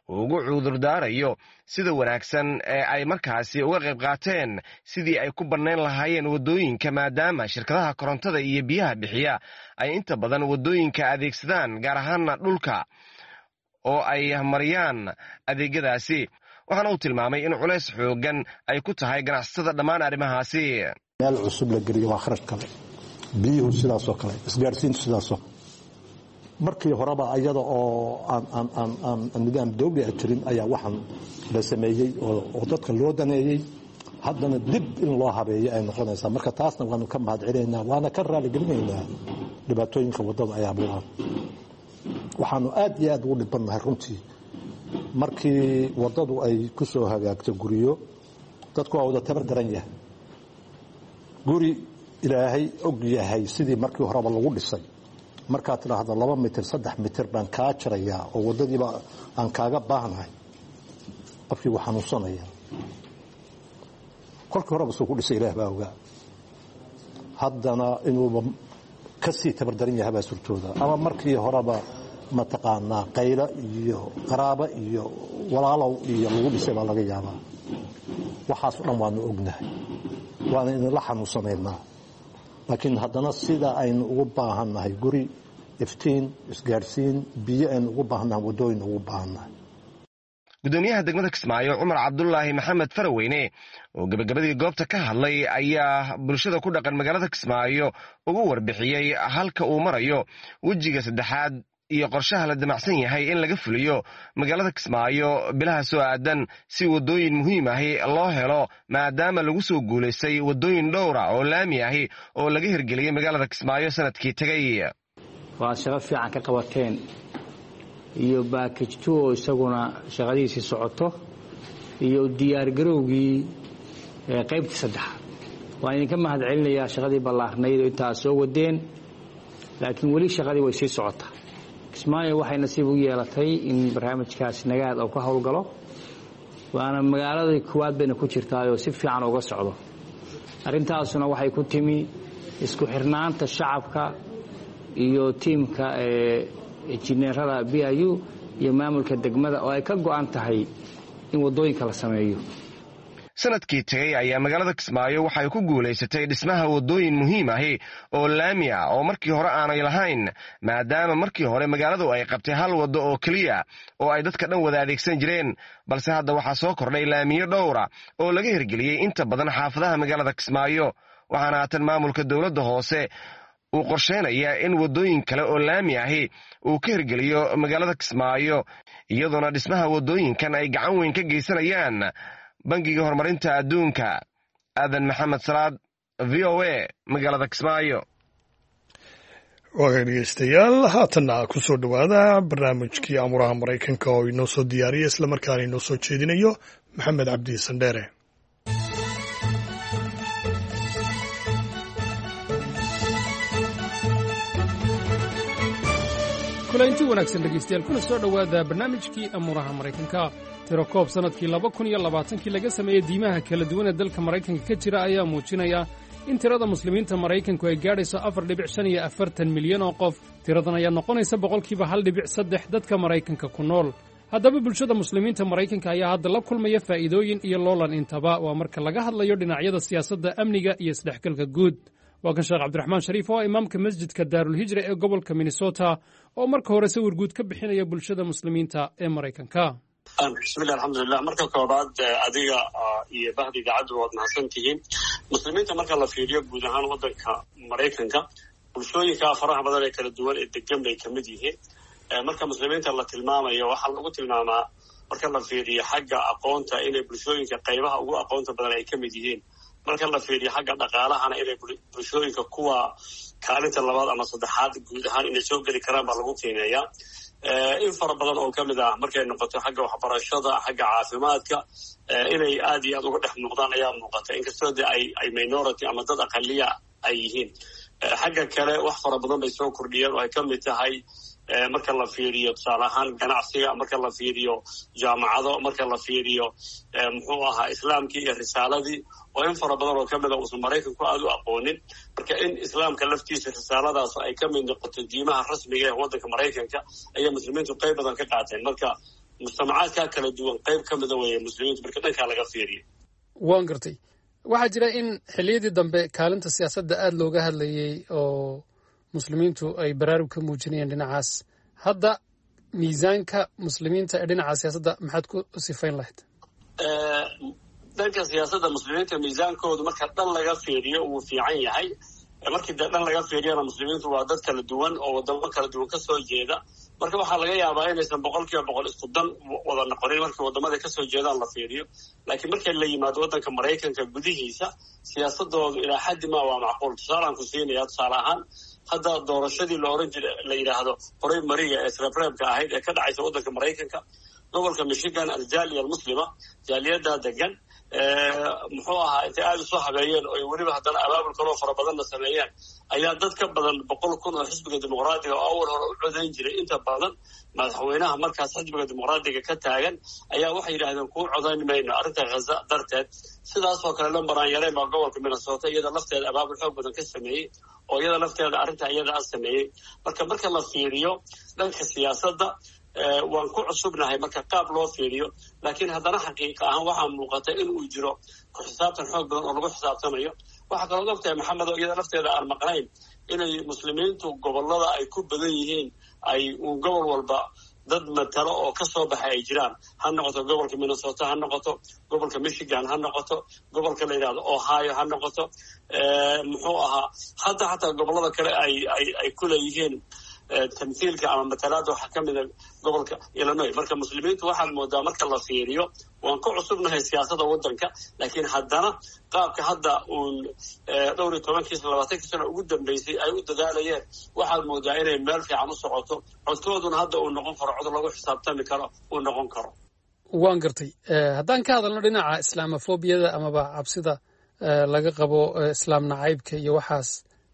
uu ugu cudurdaarayo sida wanaagsan ee ay markaasi uga qayb qaateen sidii ay ku bannayn lahaayeen waddooyinka maadaama shirkadaha korontada iyo biyaha bixiya ay inta badan waddooyinka adeegsadaan gaar ahaana dhulka oo ay mariyaan adeegyadaasi waxaana uu tilmaamay in culays xoogan ay ku tahay ganacsatada dhammaan arrimahaasi. meel cusub la geliyo waa kharash kale, biyuhu sidaasoo kale, isgaarsiintu sidaasoo markii horeba ayada oo aan aan aan aan nidaam dawli ah jirin ayaa waxaan la sameeyey oo dadka loo daneeyey, haddana dib in loo habeeyo ay noqonaysaa. marka taasna waanu ka mahadcelinaynaa, waana ka raaligelinaynaa dhibaatooyinka waddada ay abuuraan. waxaanu aad iyo aad ugu dhibbannahay runtii markii waddadu ay ku soo hagaagto guryo, dadku waa wada tabar daran yahay. guri ilaahay og yahay sidii markii horeba lagu dhisay, markaad tidhaahdo laba mitir saddex mitir baan kaa jarayaa oo waddadiiba aan kaaga baahnahay, qofkii wuu xanuunsanaya. kolkii horeba suu ku dhisay ilaah baa ogaa, haddana inuuba ka sii tabardaran yahay baa surtooda. ama markii horeba mataqaanaa qaylo iyo qaraabo iyo walaalow iyo lagu dhisay baa laga yaabaa. waxaas o dhan waanu ognahay, waana idinla xanuunsanaynaa. laakiin haddana sida aynu ugu baahannahay guri, iftiin, isgaadhsiin, biyo aynu ugu baahannahay, waddooyin ugu baahannahay. gudoomiyaha degmada Kismaayo Cumar Cabdullaahi Maxamed Faraweyne oo gabagabadii goobta ka hadlay ayaa bulshada ku dhaqan magaalada Kismaayo ugu warbixiyey halka uu marayo wejiga saddexaad iyo qorshaha la damacsan yahay in laga fuliyo magaalada Kismaayo bilaha soo aadan si waddooyin muhiim ahi loo helo maadaama lagu soo guulaystay waddooyin dhowra oo laami ahi oo laga hirgeliyey magaalada Kismaayo sanadkii tagay. waa shaqo fiican ka qabateen iyo package two oo isaguna shaqadiisii socoto iyo diyaar garowgii qaybtii saddexaad. waan idinka mahadcelinayaa shaqadii ballaarnayd oo intaa soo wadeen, laakiin weli shaqadii way sii socotaa. Kismaayo waxay nasiib u yeelatay in barnaamijkaas nagaad oo ka howlgalo, waana magaaladii kuwaad bayna ku jirtaa oo si fiican uga socdo. arrintaasuna waxay ku timi isku xirnaanta shacabka iyo tiimka injineerada B I U iyo maamulka degmada oo ay ka go'an tahay in waddooyinka la sameeyo. sanadkii tagay ayaa magaalada Kismaayo waxay ku guulaysatay dhismaha waddooyin muhiim ahi oo laami ah oo markii hore aanay lahayn, maadaama markii hore magaaladu ay qabtay hal waddo oo keliya oo ay dadka dhan wada adeegsan jireen, balse hadda waxaa soo kordhay laamiyo dhowra oo laga hirgeliyey inta badan xaafadaha magaalada Kismaayo. waxaana haatan maamulka dowladda hoose uu qorsheynayaa in waddooyin kale oo laami ahi uu ka hirgeliyo magaalada Kismaayo, iyadoona dhismaha waddooyinkan ay gacan weyn ka geysanayaan bangiga horumarinta adduunka. aadan maxamed salaad, V O A, magaalada Kismaayo. waaga dhegeystayaal, haatanna ku soo dhowaada barnaamijkii amuraha Maraykanka oo inoo soo diyaariyay islamarkaana inoo soo jeedinayo Maxamed Cabdi Sandheere. kulanti wanaagsan dhegeystayaal, kuna soo dhowaada barnaamijkii amuraha Maraykanka. tiro koob sanadkii laba kun iyo labaatankii laga sameeyey diimaha kala duwan ee dalka Maraykanka ka jira ayaa muujinaya in tirada muslimiinta Maraykanku ay gaadhayso afar dhibic shan iyo afartan milyan oo qof. tiradan ayaa noqonaysa boqolkiiba hal dhibic saddex dadka Maraykanka ku nool. haddaba bulshada muslimiinta Maraykanka ayaa hadda la kulmaya faa'iidooyin iyo loolan intaba, waa marka laga hadlayo dhinacyada siyaasadda, amniga iyo isdhexgalka guud. waa kan sheekh cabdiraxmaan shariif oo imaamka masjidka daarul hijra ee gobolka Minnesota oo marka hore sawir guud ka bixinaya bulshada muslimiinta ee Maraykanka. bismillahi alxamdulilah. marka koobaad adiga iyo bahda idaacaddu waad mahadsan tihiin. muslimiinta marka la fiiriyo guud ahaan waddanka Maraykanka, bulshooyinka faraha badan ee kala duwan ee degan bay ka mid yihiin. marka muslimiinta la tilmaamayo waxaa lagu tilmaamaa marka la fiiriyo xagga aqoonta inay bulshooyinka qaybaha ugu aqoonta badan ay ka mid yihiin. marka la fiiriyo xagga dhaqaalahana inay bulshooyinka kuwa kaalinta labaad ama saddexaad guud ahaan inay soo geli karaan baa lagu qiimeeyaa. in fara badan oo ka mid ah markay noqoto xagga waxbarashada, xagga caafimaadka, inay aad iyo aad uga dhex muuqdaan ayaa muuqata, inkastoo de ay ay minority ama dad aqaliya ay yihiin. xagga kale wax fara badan bay soo kordhiyeen oo ay ka mid tahay marka la fiiriyo tusaale ahaan ganacsiga, marka la fiiriyo jaamacado, marka la fiiriyo muxuu ahaa islaamkii iyo risaaladii oo in fara badan oo ka mid a uusan Maraykanku aad u aqoonin. marka in islaamka laftiisa risaaladaas ay ka mid noqoto diimaha rasmiga ee waddanka Maraykanka ayaa muslimiintu qayb badan ka qaateen. marka mujtamacaadkaa kala duwan qayb ka mida weeye muslimiintu marka dhankaa laga fiiriyo. waan gartay waxaa jira in xilliyadii dambe kaalinta siyaasadda aada looga hadlayey oo muslimiintu ay baraarug ka muujinayeen dhinacaas. hadda miisaanka muslimiinta ee dhinaca siyaasadda maxaad ku sifayn lahayd? dhanka siyaasadda muslimiinta miisaankoodu marka dhan laga fiiriyo wuu fiican yahay. markii dee dhan laga fiiriyana muslimiintu waa dad kala duwan oo wadamo kala duwan ka soo jeeda. marka waxaa laga yaabaa inaysan boqol kiiba boqol isku dan wada noqonin markii wadamada kasoo jeedaan la fiiriyo. laakiin markay la yimaado waddanka maraykanka gudihiisa siyaasadoodu ilaa xaddi ma waa macquul. tusaalaan ku siinaya tusaale ahaan hadda doorashadii la oran jira la yidhaahdo horay mariga ee sreebreebka ahayd ee ka dhacaysa waddanka maraykanka gobolka michigan aljaaliya almuslima jaaliyadaa degan muxuu ahaa intay aada usoo habeeyeen oo weliba haddana abaabul kaloo fara badanna sameeyeen ayaa dad ka badan boqol kun oo xisbiga dimuqraadiga oo awal hore u codayn jiray inta badan madaxweynaha markaas xisbiga dimuqraadiga ka taagan ayaa waxay yidhahdeen kuu codayn mayno arrinta khaza darteed. sidaasoo kale lambaraan yareen baa gobolka minnesota iyada lafteeda abaabul xoog badan ka sameeyey oo iyada lafteeda arrinta iyada a sameeyey. marka marka la fiiriyo dhanka siyaasadda waan ku cusubnahay marka qaab loo fiiriyo, laakiin haddana xaqiiqa ahaan waxaa muuqata in uu jiro ku xisaabtan xoog badan oo lagu xisaabtamayo. waxaa kaloo ogtahay maxamed oo iyada lafteeda aan maqnayn inay muslimiintu gobolada ay ku badan yihiin ay uun gobol walba dad matalo oo ka soo baxay ay jiraan. ha noqoto gobolka minnesota, ha noqoto gobolka michigan, ha noqoto gobolka la yidhahdo ohio, ha noqoto muxuu ahaa hadda xataa gobolada kale ay ay ay ku leeyihiin tamhiilka ama matalaada waxaa ka mida gobolka illinois. marka muslimiintu waxaad moodaa marka la fiiriyo waan ku cusubnahay siyaasadda waddanka, laakiin haddana qaabka hadda uun dhowr iyo tobankiisa labaatanki sano ugu dambeysay ay u dadaalayeen waxaad moodaa inay meel fiican u socoto. codkooduna hadda uu noqon karo cod lagu xisaabtami karo uu noqon karo. waan gartay haddaan ka hadalno dhinaca islaamofobiyada amaba cabsida laga qabo islaam nacaybka iyo waxaas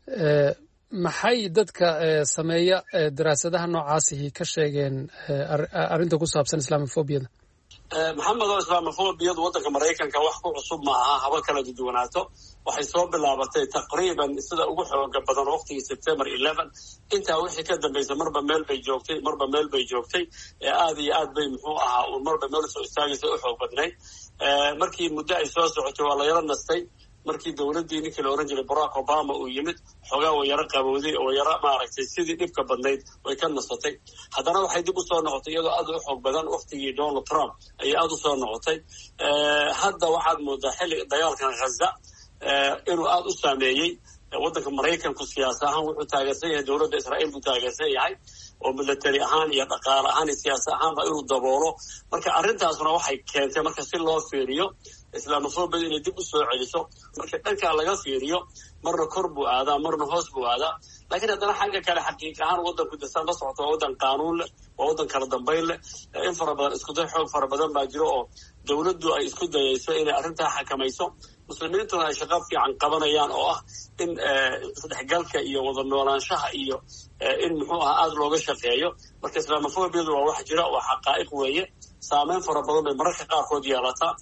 maxay dadka sameeya daraasadaha noocaasihi ka sheegeen arrinta ku saabsan islaamofobiyada? maxamed oo islaamofobiyadu waddanka maraykanka wax ku cusub ma aha, haba kala duwanaato. waxay soo bilaabatay taqriiban sida ugu xooga badan waqtigii september eleven. intaa wixii ka dambaysa marba meel bay joogtay marba meel bay joogtay aada iyo aad bay muxuu ahaa marba meel soo istaagaysa u xoog badnayd. markii muddo ay soo socotay waa la yaro nastay. markii dowladdii ninkii la oran jiray barack obama uu yimid xoogaa way yaro qabowday oo yaro maaragtay sidii dhibka badnayd way ka nasatay. haddana waxay dib usoo noqotay iyadoo aada u xoog badan waqtigii donald trump ayay aada usoo noqotay. hadda waxaad moodaa xilli dagaalkan khaza inuu aada u saameeyey waddanka maraykanku siyaasa ahaan wuxuu taageersan yahay dowladda israa'iil buu taageersan yahay oo military ahaan iyo dhaqaale ahaan iyo siyaasa ahaanba inuu daboolo. marka arrintaasna waxay keentay marka si loo fiiriyo islaamofobiyada inay dib u soo celiso. marka dhankaa laga fiiriyo marna kor buu aadaa marna hoos buu aadaa. laakiin haddana xagga kale xaqiiq ahaan waddanku dasaan la socota waa waddan qaanuun leh, waa waddan kala dambayn leh. in fara badan iskuday xoog fara badan baa jiro oo dowladdu ay isku dayayso inay arrintaa xakamayso. muslimiintuna ay shaqo fiican qabanayaan oo ah in isdhexgalka iyo wada noolaanshaha iyo in muxuu aha aada looga shaqeeyo. marka islaamofobiyadu waa wax jira, waa xaqaa'iq weeye. saameyn fara badan bay mararka qaarkood yeelataa.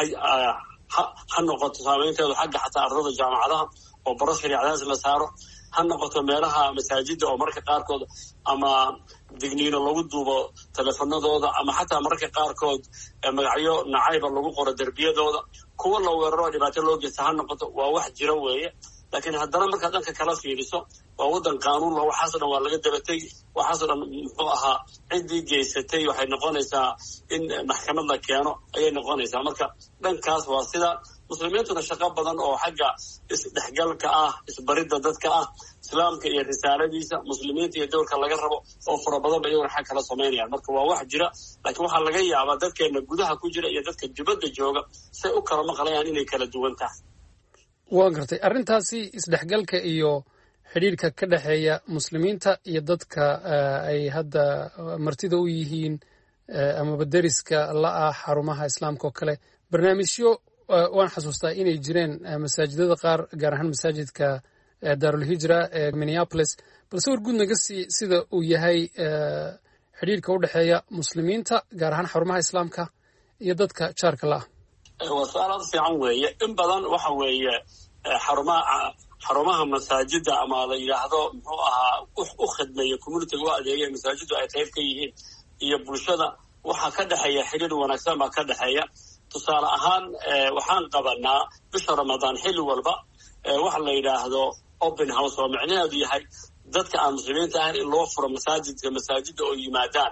ha noqoto saameynteedu xagga xataa ardada jaamacadaha oo baro shariicadaas la saaro, ha noqoto meelaha masaajida oo mararka qaarkood ama digniino lagu duubo teleefanadooda ama xataa mararka qaarkood magacyo nacayba lagu qoro derbiyadooda, kuwa la weeraro dhibaato loo geysta ha noqoto. waa wax jira weeye. laakiin haddana markaad dhanka kala fiiriso waa waddan qaanuun la waxaaso dhan waa laga dabatay. waxaaso dhan muxuu ahaa ciddii geysatay waxay noqonaysaa in maxkamad la keeno ayay noqonaysaa. marka dhankaas waa sida muslimiintuna shaqo badan oo xagga isdhexgalka ah, isbaridda dadka ah, islaamka iyo risaaladiisa muslimiinta iyo dowlka laga rabo oo fara badan ba iyaguna xag kala samaynayaan. marka waa wax jira, laakiin waxaa laga yaabaa dadkeena gudaha ku jira iyo dadka dibadda jooga say u kala maqlayaan inay kala duwan tahay. waan gartay arrintaasi isdhexgalka iyo xidhiirka ka dhexeeya muslimiinta iyo dadka ay hadda martida u yihiin amaba deriska la-ah xarumaha islaamka oo kale barnaamijyo waan xasuustaa inay jireen masaajidada qaar gaar ahaan masaajidka daarulhijra ee minneapolis. balse war guud naga sii sida uu yahay xidhiirka u dhexeeya muslimiinta gaar ahaan xarumaha islaamka iyo dadka jaarka la-ah. waa su-aal aad fiican weeye. in badan waxa weeye xarumaha xarumaha masaajida ama la yidhaahdo muxuu ahaa u khidmeeya communitiga u adeegaya masaajidu ay qayb ka yihiin iyo bulshada waxaa ka dhexeeya xiriir wanaagsan baa ka dhexeeya. tusaale ahaan waxaan qabanaa bisha ramadaan xilli walba waxa la yidhaahdo open house oo micnaheedu yahay dadka aan muslimiinta ahayn in loo furo masaajidka masaajidda oo yimaadaan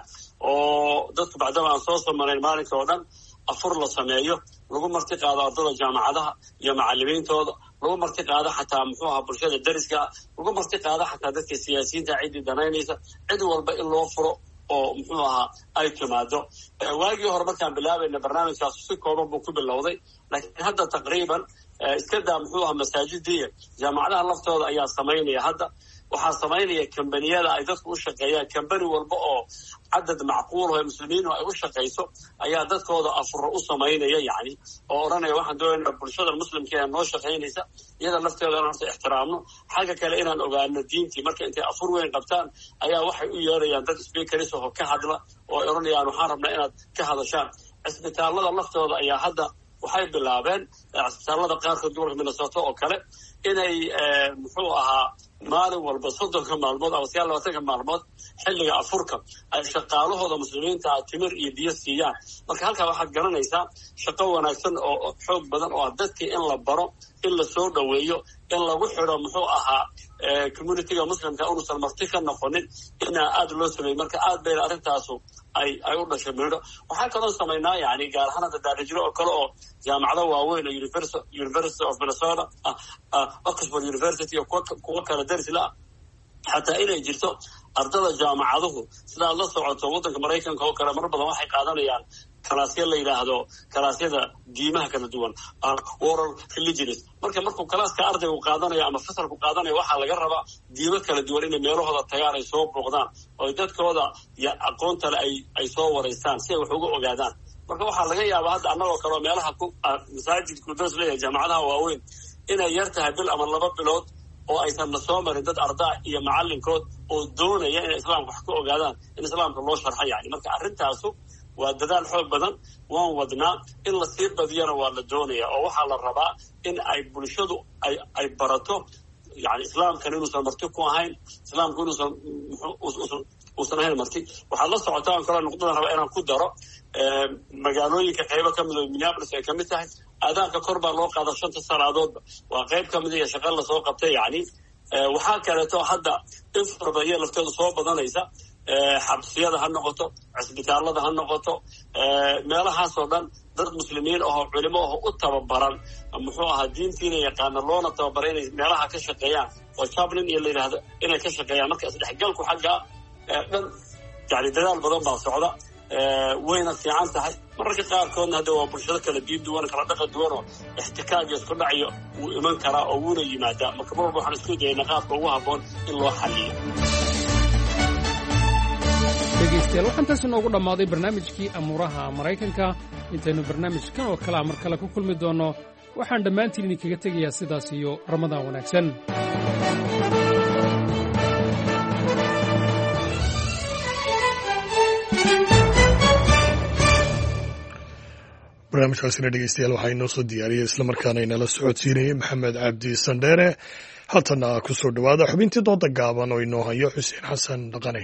oo dadku bacdama aan soo samarayn maalinka oo dhan afur la sameeyo, lagu marti qaado ardada jaamacadaha iyo macalimiintooda, lagu marti qaado xataa muxuu ahaa bulshada dariska, lagu marti qaado xataa dadka siyaasiyiinta ciddii danaynaysa, cid walba in loo furo oo muxuu ahaa ay timaado. waagii hore markaan bilaabayna barnaamijkaas si kooban buu ku bilowday, laakiin hadda taqriiban iska daa muxuu ahaa masaajidii jaamacadaha laftooda ayaa samaynaya. hadda waxaa samaynaya kambaniyada ay dadku u shaqeeyaan. kambani walba oo cadad macquul oo muslimiinu ay u shaqayso ayaa dadkooda afuro u samaynaya, yani oo odhanaya waxaan doonayna bulshada muslimka ee noo shaqaynaysa iyada lafteeda inaan horta ixtiraamno, xagga kale inaan ogaano diintii. marka intay afur weyn qabtaan ayaa waxay u yeerayaan dad speakeris oo ka hadla oo ay odhanayaan waxaan rabnaa inaad ka hadashaan. cisbitaalada laftooda ayaa hadda waxay bilaabeen, cisbitaalada qaarkood gobolka minnesota oo kale, inay muxuu ahaa maalin walba soddonka maalmood ama sagaal labaatanka maalmood xilliga afurka ay shaqaalahooda muslimiinta timir iyo biyo siiyaan. marka halkaa waxaad garanaysaa shaqo wanaagsan oo xoog badan oo ah dadkii in la baro, in la soo dhoweeyo, in lagu xidho muxuu ahaa communitiga muslimka unuusan marti ka noqonin, inaa aada loo sameeyey. marka aad bayna arrintaasu ay ay u dhashay midho. waxaan kaloo samaynaa yani gaar ahaan hadda daarijiro oo kale oo jaamacado waaweyn oo university of minnesota, oxford university iyo kuwa kale darisla xataa inay jirto ardada jaamacaduhu sidaad la socoto waddanka maraykanka oo kale mar badan waxay qaadanayaan kalaasya la yidhaahdo kalaasyada diimaha kala duwan, oral religions. marka markuu kalaaska ardaygu qaadanayo ama fasalku qaadanayo waxaa laga rabaa diimo kala duwan inay meelahooda tagaan, ay soo booqdaan, oo dadkooda iyo aqoontale ay ay soo waraystaan si ay wax uga ogaadaan. marka waxaa laga yaabaa hadda annagoo kaleoo meelaha ku masaajidku dos leeyahay jaamacadaha waaweyn inay yar tahay bil ama laba bilood oo aysan na soo marin dad ardaa iyo macalinkood oo doonaya inay islaamka wax ka ogaadaan, in islaamka loo sharxa yani. marka arrintaasu waa dadaal xoog badan, waan wadnaa, in lasii badiyana waa la doonaya. oo waxaa la rabaa in ay bulshadu ay ay barato yani islaamkan inuusan marti ku ahayn, islaamku inuusan uusan ahayn marti. waxaad la socotaan kaloo nuqdadan rabaa inaan ku daro magaalooyinka qaybo ka mid oo minneapolis ay kamid tahay, aadaanka kor baa loo qaada shanta salaadoodba, waa qayb ka mid iyo shaqa lasoo qabtay yani. waxaa kaleeto hadda in farabaiyo lafteedu soo badanaysa, xabsiyada ha noqoto, cisbitaalada ha noqoto, meelahaasoo dhan dad muslimiin ahoo culimo aho u tababaran muxuu ahaa diintiina yaqaana loona tababaray inay meelaha ka shaqeeyaan oo jablin iyo la yidhaahdo inay ka shaqeeyaan. marka isdhexgalku xagga dhan yani dadaal badan baa socda, wayna fiican tahay. mararka qaarkoodna hadda waa bulshado kala diin duwan, kala dhaqan duwan oo ixtikaag isku dhacayo wuu iman karaa oo wuuna yimaadaa. marka mar walba waxaan isku dayayna qaabka ugu habboon in loo xaliyo. dhegaystayaal waxaan taas inoogu dhammaaday barnaamijkii amuuraha maraykanka. intaynu barnaamijkan oo kalea mar kale ku kulmi doonno, waxaan dhammaantiin idinkaga tegayaa sidaas iyo ramadaan wanaagsan. barnaamijkaasina dhegeystayaal waxaa inoo soo diyaariyey islamarkaana inala socodsiinayay maxamed cabdi sandheere. haatana ku soo dhowaada xubintii dooda gaaban oo inoo hayo xuseen xasan dhaqane.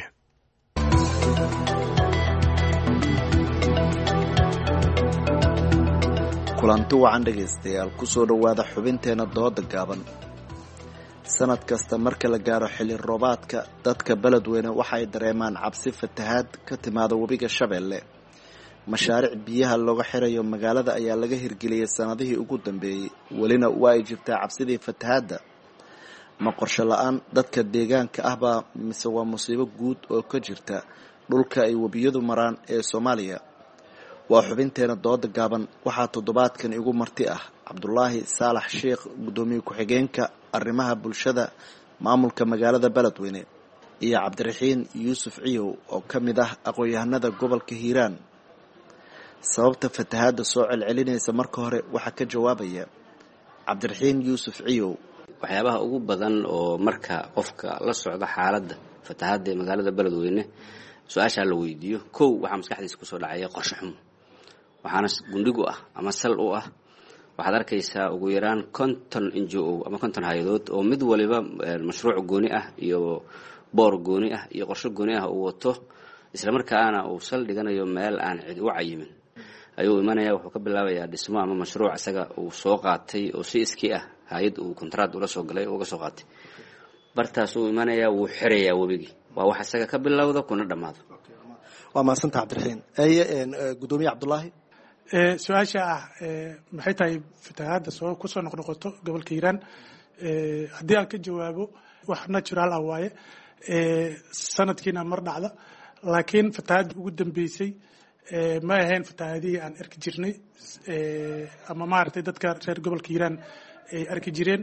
kulanti wacan dhegaystayaal kusoo dhowaada xubinteena dooda gaaban. sanad kasta marka la gaaro xilli roobaadka dadka beledweyne waxay dareemaan cabsi fatahaad ka timaada webiga shabeelle. mashaariic biyaha looga xirayo magaalada ayaa laga hirgeliyey sanadihii ugu dambeeyey, welina waa ay jirtaa cabsidii fatahaadda. ma qorsho la-aan dadka deegaanka ahbaa mise waa musiibo guud oo ka jirta dhulka ay webiyadu maraan ee Soomaaliya? waa xubinteena dooda gaaban. waxaa toddobaadkan igu marti ah Cabdulaahi Saalax Sheekh, gudoomiye ku-xigeenka arrimaha bulshada maamulka magaalada beledweyne, iyo Cabdiraxiin Yuusuf Ciyow oo ka mid ah aqoon-yahanada gobolka Hiiraan. sababta fatahaadda soo celcelinaysa marka hore waxaa ka jawaabaya Cabdiraxiin Yuusuf Ciyow. waxyaabaha ugu badan oo marka qofka la socda xaaladda fatahaadda ee magaalada beledweyne su-aasha la weydiiyo, kow waxaa maskaxdiisa kusoo dhacaya qorshe xumo, waxaana gundhig u ah ama sal u ah. waxaad arkaysaa ugu yaraan konton n g o ama konton hay-adood oo mid waliba mashruuc gooni ah iyo boor gooni ah iyo qorshe gooni ah uu wato, islamarkaana uu saldhiganayo meel aan cid u cayimin ayuu imanaya. wuxuu ka bilaabayaa dhismo ama mashruuc isaga uu soo qaatay oo si iskii ah hay-ad uu kontraad ula soo galay uga soo qaatay. bartaas uu imanaya wuu xirayaa webigii. waa wax isaga ka bilowda kuna dhammaado. waa mahadsanta cabdiraxiin. eye gudoomiye cabdulaahi, su-aasha ah maxay tahay fatahaadda soo kusoo noqnoqoto gobolka hiiraan? haddii aan ka jawaabo, wax natural ah waaye, sanadkiina mar dhacda, laakiin fatahaadda ugu dambeysay ma ahayn fatahaadihii aan arki jirnay ama maaragtay dadka reer gobolka hiiraan ay arki jireen.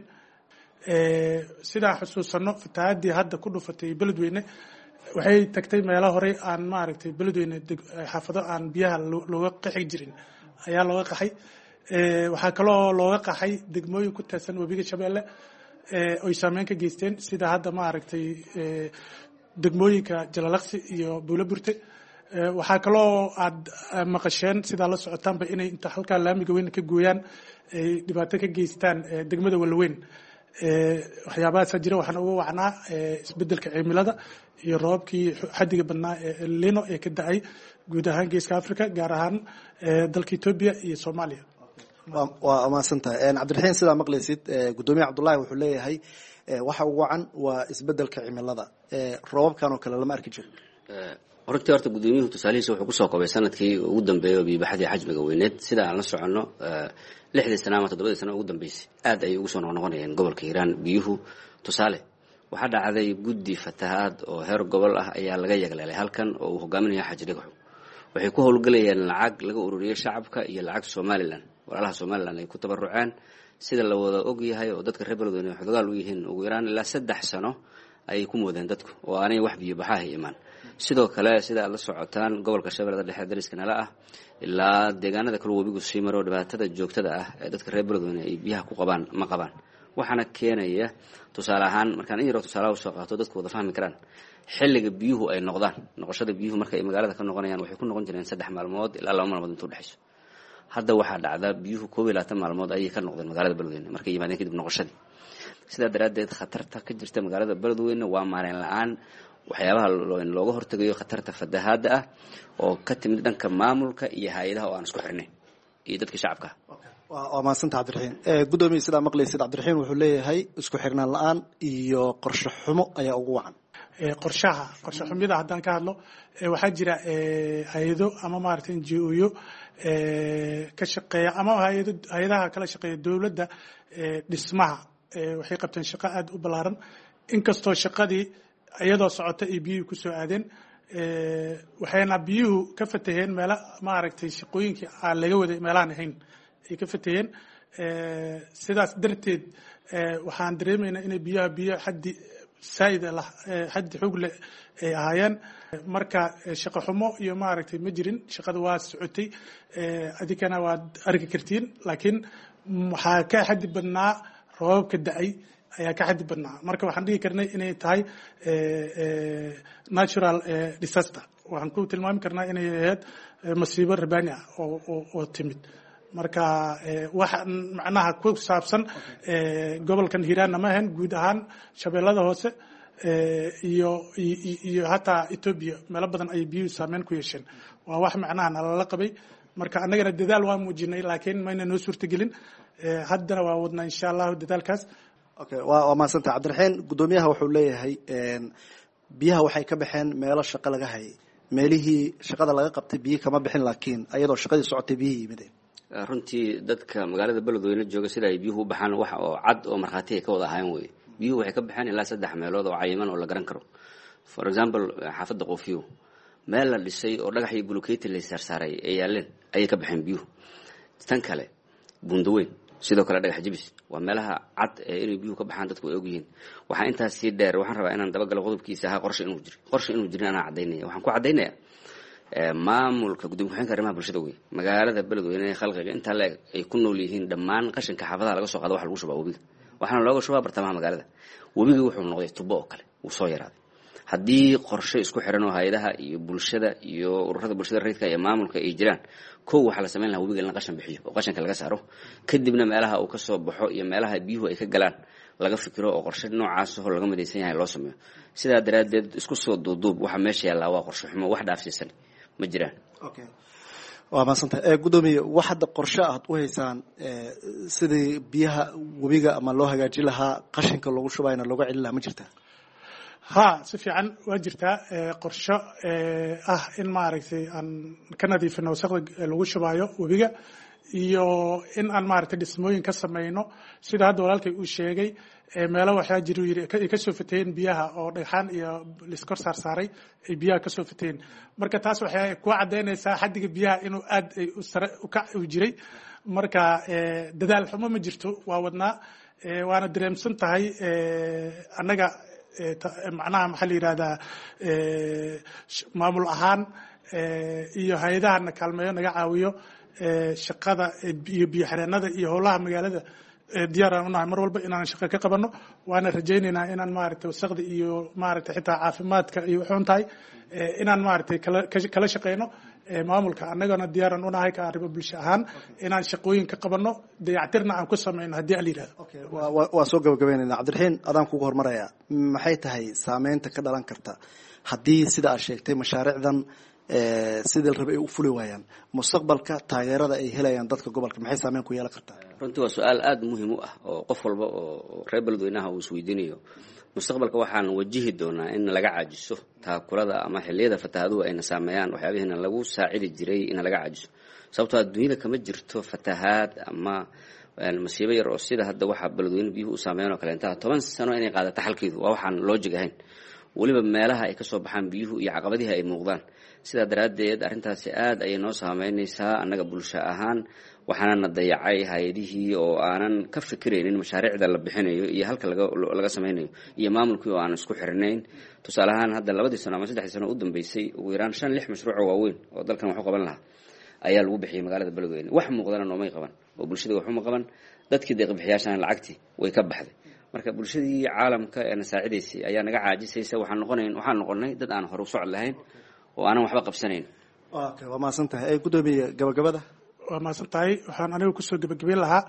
sidaa xusuusano fatahaadii hadda ku dhufatay beledweyne waxay tagtay meelo horey aan maaragtay beledweyne xaafado aan biyaha looga qaxi jirin ayaa looga qaxay. waxaa kaloo looga qaxay degmooyin ku teedsan webiga shabeelle oy saameyn ka geysteen sida hadda maaragtay degmooyinka jalalaqsi iyo buulo burte. waxaa kaloo aad maqasheen sidaa la socotaanba inay inta halkaa laamiga weyn ka gooyaan ay dhibaato ka geystaan degmada walaweyn. waxyaabahaasa jira waxaana uga wacnaa isbedelka cimilada iyo roobabkii xadiga badnaa ee lino ee ka da-ay guud ahaan geeska africa, gaar ahaan dalka etoobiya iyo soomaaliya. waa mahadsantahay cabdiraxiin. sidaa maqlaysid gudoomiye cabdulaahi wuxuu leeyahay waxa ugu wacan waa isbedelka cimilada. roobabkan oo kale lama arki jirin. runtii horta gudoomiyuhu tusaalihiisa wuxuu kusoo kobay sanadkii ugu dambeeyay biibaxadii xajmiga weyneed. sida aan la soconno lixdii sana ama toddobadii sana ugu dambeysay aad ayay ugu soo noqnoqonayeen gobolka hiiraan biyuhu. tusaale waxaa dhacday guddi fatahaad oo heer gobol ah ayaa laga yagleelay halkan oo uu hogaaminaya xaaji dhagaxu. waxay ku howlgelayeen lacag laga ururiyey shacabka iyo lacag somalilan, walaalaha somalilan ay ku tabaruceen. sida la wada og yahay oo dadka reer beledweyne xodogaal u yihiin, ugu yaraan ilaa saddex sano ayay ku moodeen dadku oo aanay wax biyo baxaha imaan. sidoo kale sida aad la socotaan gobolka shabeellada dhexe dariska nala ah ilaa deegaanada kale webigu sii maro dhibaatada joogtada ah ee dadka reer beledweyne ay biyaha ku qabaan ma qabaan. waxaana keenaya tusaale ahaan markaan in yaroo tusaalaha usoo qaato dadku wada fahmi karaan xilliga biyuhu ay noqdaan. noqoshada biyuhu marka ay magaalada ka noqonayaan waxay ku noqon jireen saddex maalmood ilaa laba maalmood intuu dhexayso. hadda waxaa dhacda biyuhu koob iyo labaatan maalmood ayay ka noqdeen magaalada beledweyne markay yimaadeen kadib noqoshadii. sidaa daraaddeed khatarta ka jirta magaalada beledweyne waa maalin la-aan waxyaabaha looga hortegayo khatarta fatahaadda ah oo ka timid dhanka maamulka iyo hay-adaha oo aan isku xirnayn iyo dadka shacabka. waa mahadsanta cabdiraxiin. gudoomiye sidaa maqlaysid cabdiraxiin wuxuu leeyahay isku xirnaan la-aan iyo qorshe xumo ayaa ugu wacan. qorshaha qorshe xumyada haddaan ka hadlo, waxaa jira hay-ado ama maaragtay n g o yo ka shaqeeya ama hay-ado hay-adaha kala shaqeeya dowladda dhismaha. waxay qabteen shaqo aada u ballaaran, inkastoo shaqadii iyadoo socota ay biyuhu ku soo aadeen. waxayna biyuhu ka fataheen meela maaragtay shaqooyinkii aan laga waday meelahaan ahayn ay ka fataheen. sidaas darteed waxaan dareemaynaa inay biyaha biyo xaddi saa'id lah xaddi xoog leh ay ahaayeen. marka shaqo xumo iyo maaragtay ma jirin, shaqada waa socotay, adigana waad arki kartiin. laakiin waxaa ka xaddi badnaa roobabka da-ay ayaa ka xaddi badnaa. marka waxaan dhigi karnay inay tahay natural disaster. waxaan ku tilmaami karnaa inay ahayd masiibo rabaani ah oo timid. marka wax macnaha ku saabsan gobolkan hiiraanna ma ahayn, guud ahaan shabeellada hoose iyo iyo hataa etoobiya meelo badan ayay biyuhu saameyn ku yeesheen. waa wax macnaha nalala qabay. marka annagana dadaal waa muujinay, laakiin mayna noo suurtagelin. haddana waa wadnaa insha allahu dadaalkaas. okay waa mahadsanta cabdiraxiin. gudoomiyaha wuxuu leeyahay biyaha waxay ka baxeen meelo shaqo laga hayay, meelihii shaqada laga qabtay biyi kama bixin, laakiin ayadoo shaqadii socotay biyihii yimideen. runtii dadka magaalada beledweyne jooga sida ay biyuhu u baxaan wax oo cad oo markhaati ay ka wada ahayn weye. biyuhu waxay ka baxeen ilaa saddex meelood oo cayiman oo la garan karo. for example xaafadda qoofiyo meel la dhisay oo dhagax iyo buluketi la saarsaaray ay yaaleen ayay ka baxeen biyuhu. tan kale bundaweyn sidoo kale dhagax jibis waa meelaha cad ee inay biyuhu ka baxaan dadku ay ogyihiin. waxaa intaas sii dheer, waxaan rabaa inaan dabagalo qodobkiisa ahaa qorshe inuu jiro. qorshe inuu jirin anaa cadaynaya. waxaan ku caddaynaya maamulka gudoomiye ku-xigeenka arrimaha bulshada wey magaalada beledweyne khalqiga intaa la-eg ay ku nool yihiin dhammaan qashinka xaafadaha laga soo qaado waxa lagu shubaa webiga. waxaana looga shubaa bartamaha magaalada. webigii wuxuu noqday tubo oo kale, wuu soo yaraaday. haddii qorshe isku xiran oo hay-adaha iyo bulshada iyo ururada bulshada rayidka iyo maamulka ay jiraan kow waxaa la samayn lahaa webiga in la qashan bixiyo oo qashanka laga saaro kadibna meelaha uu kasoo baxo iyo meelaha biyuhu ay ka galaan laga fikiro oo qorshe noocaas oo laga midaysan yahay loo sameeyo sidaa daraaddeed isku soo duuduub waxa meesha yaallaa waa qorshe xumo wax dhaafsiisan ma jiraan waa maadsantahay gudoomiye wax hadda qorshe aad u haysaan sidii biyaha webiga ama loo hagaajin lahaa qashinka loogu shubayna looga celin lahaa ma jirtaa ha si fiican waa jirtaa qorsho ah in maaragtay aan ka nadiifino wasaqda lagu shubayo webiga iyo in aan maaragtay dhismooyin ka samayno sida hadda walaalkay uu sheegay meelo waxaa jira yiri ay ka soo fateen biyaha oo dhagxaan iyo liskor saar saaray ay biyaha ka soo fateen marka taas waxay ku cadeynaysaa xaddiga biyaha inuu aad ay u sare u kac u jiray marka dadaal xumo ma jirto waa wadnaa waana dareemsan tahay annaga macnaha maxaa la yidhahdaa maamul ahaan iyo hay-adahana kaalmeeyo naga caawiyo shaqada iyo biyo xireenada iyo howlaha magaalada diyaaraan unahay mar walba inaan shaqo ka qabano waana rajaynaynaa inaan maaragtay wasaqda iyo maaragtay xitaa caafimaadka iyo wuxuun tahay inaan maaragtay kala kala shaqeyno maamulka annagana diyaaran unahay ka arrimo bulsho ahaan inaan shaqooyin ka qabano dayactirna aan ku sameyno haddii ala yidhahdo waa soo gabagabeynayna cabdiraxiin adaan kugu hormaraya maxay tahay saameynta ka dhalan karta haddii sida aad sheegtay mashaariicdan sidii la rabay ay u fuli waayaan mustaqbalka taageerada ay helayaan dadka gobolka maxay saameyn ku yeelan kartaa runtii waa su-aal aada muhiim u ah oo qof walba oo reer beledweynaha uu isweydiinayo mustaqbalka waxaan wajihi doonaa in laga caajiso taakulada ama xilliyada fatahaduhu ayna saameeyaan waxyaabihiina lagu saacidi jiray in laga caajiso sababtoo adduunyada kama jirto fatahaad ama masiibo yar oo sida hadda waxaa beledweyne biyuhu u saameeyaan oo kale intaa toban sano inay qaadato xalkeedu waa waxaan loojig ahayn weliba meelaha ay kasoo baxaan biyuhu iyo caqabadihi ay muuqdaan sidaa daraaddeed arrintaasi aad ayay noo saameynaysaa annaga bulsho ahaan waxaana na dayacay hay-adihii oo aanan ka fikiraynin mashaariicda la bixinayo iyo halka laga laga samaynayo iyo maamulkii oo aan isku xirnayn tusaale ahaan hadda labadii sano ama saddexdii sano u dambeysay ugu yaraan shan lix mashruuc oo waaweyn oo dalkan wax u qaban lahaa ayaa lagu bixiyay magaalada beledweyne wax muuqdana noomay qaban oo bulshada waxuma qaban dadkii deeqbixiyaashana lacagtii way ka baxday marka bulshadii caalamka ee na saacidaysay ayaa naga caajisaysa waxaan noqonayn waxaan noqonay dad aan hore u socod lahayn oo aanan waxba qabsanayn okay waa mahadsan tahay gudoomiye gabagabada waa mahadsan tahay waxaan aniga kusoo gabagabeyn lahaa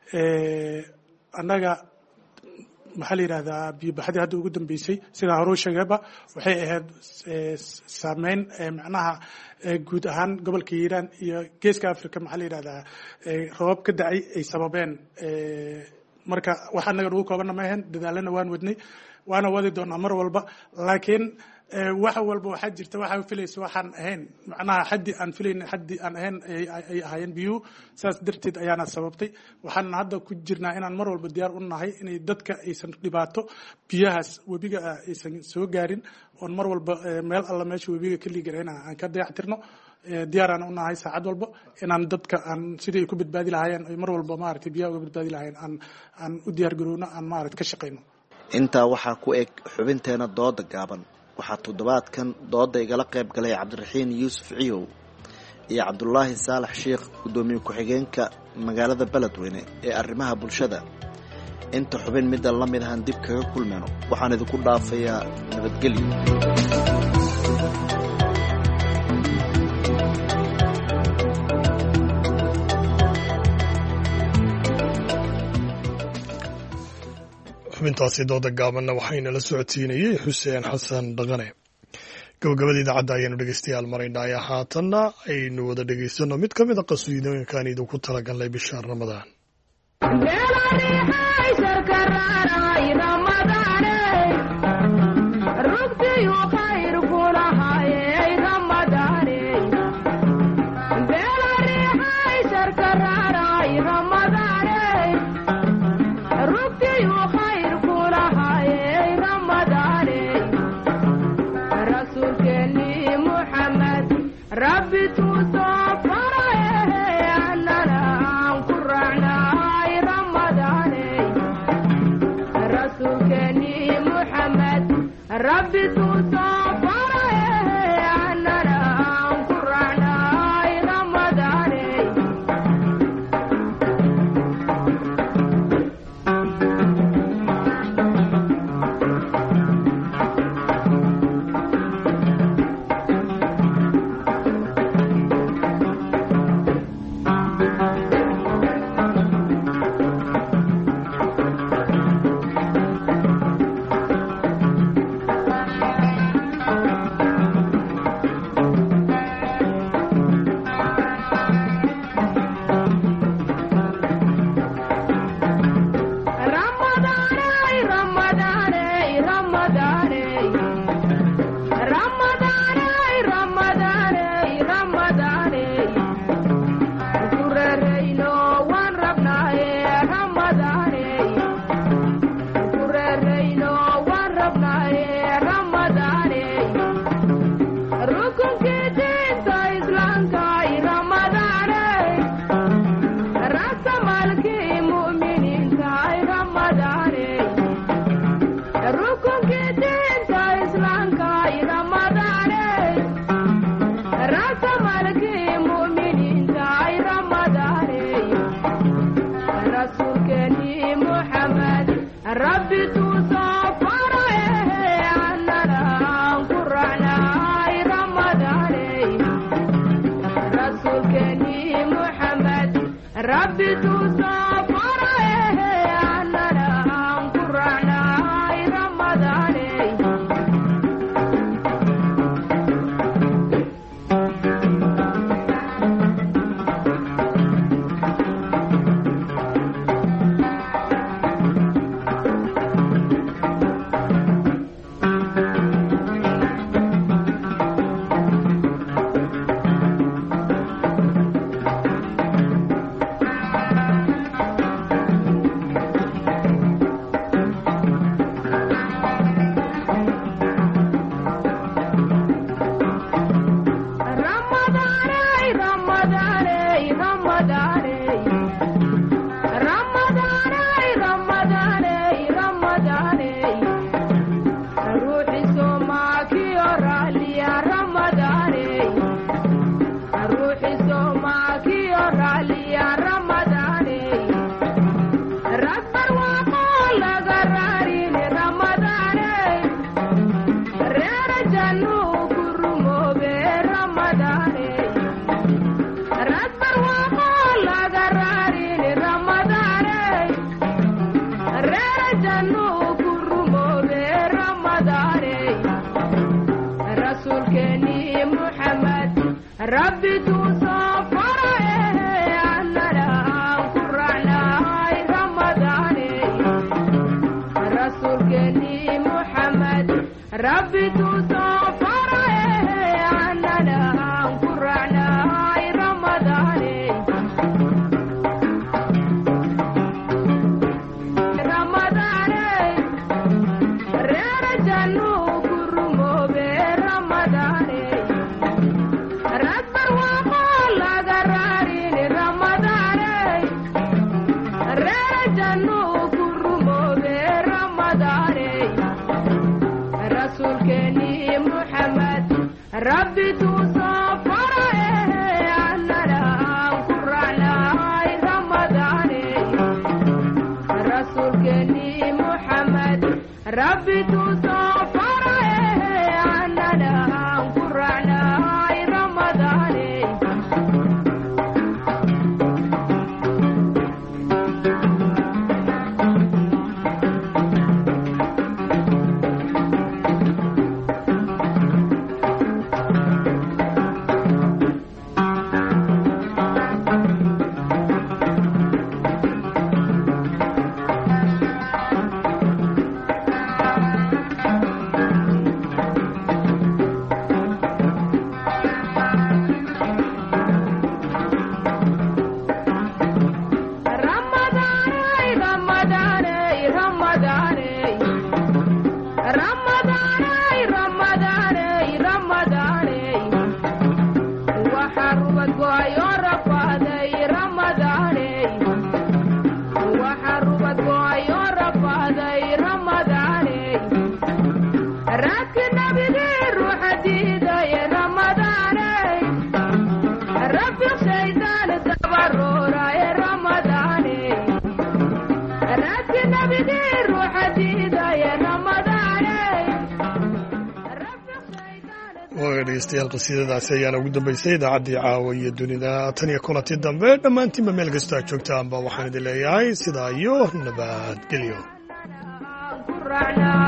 annaga maxaa la yidhahdaa biyobaxdii hadda ugu dambeysay sidaan hore u sheegayba waxay ahayd saameyn macnaha guud ahaan gobolka hiiraan iyo geeska africa maxaa la yidhahdaa roobab ka da-ay ay sababeen marka wax annaga nagu koobana ma ahayn dadaalana waan wadnay waana wadi doonaa mar walba laakiin wax walba waxaa jirta waxaa filaysa waxaan ahayn macnaha xaddi aan filayn xaddi aan ahayn ay ahaayeen biyuhu saas darteed ayaana sababtay waxaan hadda ku jirnaa inaan mar walba diyaar u nahay inay dadka aysan dhibaato biyahaas webiga ah aysan soo gaarin oon mar walba meel alla meesha webiga ka liigarayna aan ka dayactirno diyaaraan u nahay saacad walba inaan dadka aan sidii ay ku badbaadi lahaayeen ay mar walba maaragtay biyaha uga badbaadi lahaayeen aan aan u diyaar garowno aan maaragtay ka shaqayno intaa waxaa ku eg xubinteena dooda gaaban waxaa toddobaadkan dooda igala qayb galay cabdiraxiin yuusuf ciyow iyo cabdulaahi saalax sheikh gudoomiye ku-xigeenka magaalada beledweyne ee arrimaha bulshada inta xubin midda la mid ahaan dib kaga kulmayno waxaan idinku dhaafayaa nabadgelyo xubintaasi dooda gaabanna waxaynala socodsiinayey xuseen xasan dhaqane gabagabada idaacadda ayaanu dhegeystayaal maraynay haatanna aynu wada dhegeysano mid ka mid a qasiidooyinkaan idinku talagalnay bisha ramadaan dhegeystayaal qasiidadaasi ayaana ugu dambaysay idaacaddii caawa iyo dunida tan iyo kulanti dambe dhammaantiinba meel kasta aad joogtaanba waxaan idin leeyahay sidaa iyo nabadgelyo.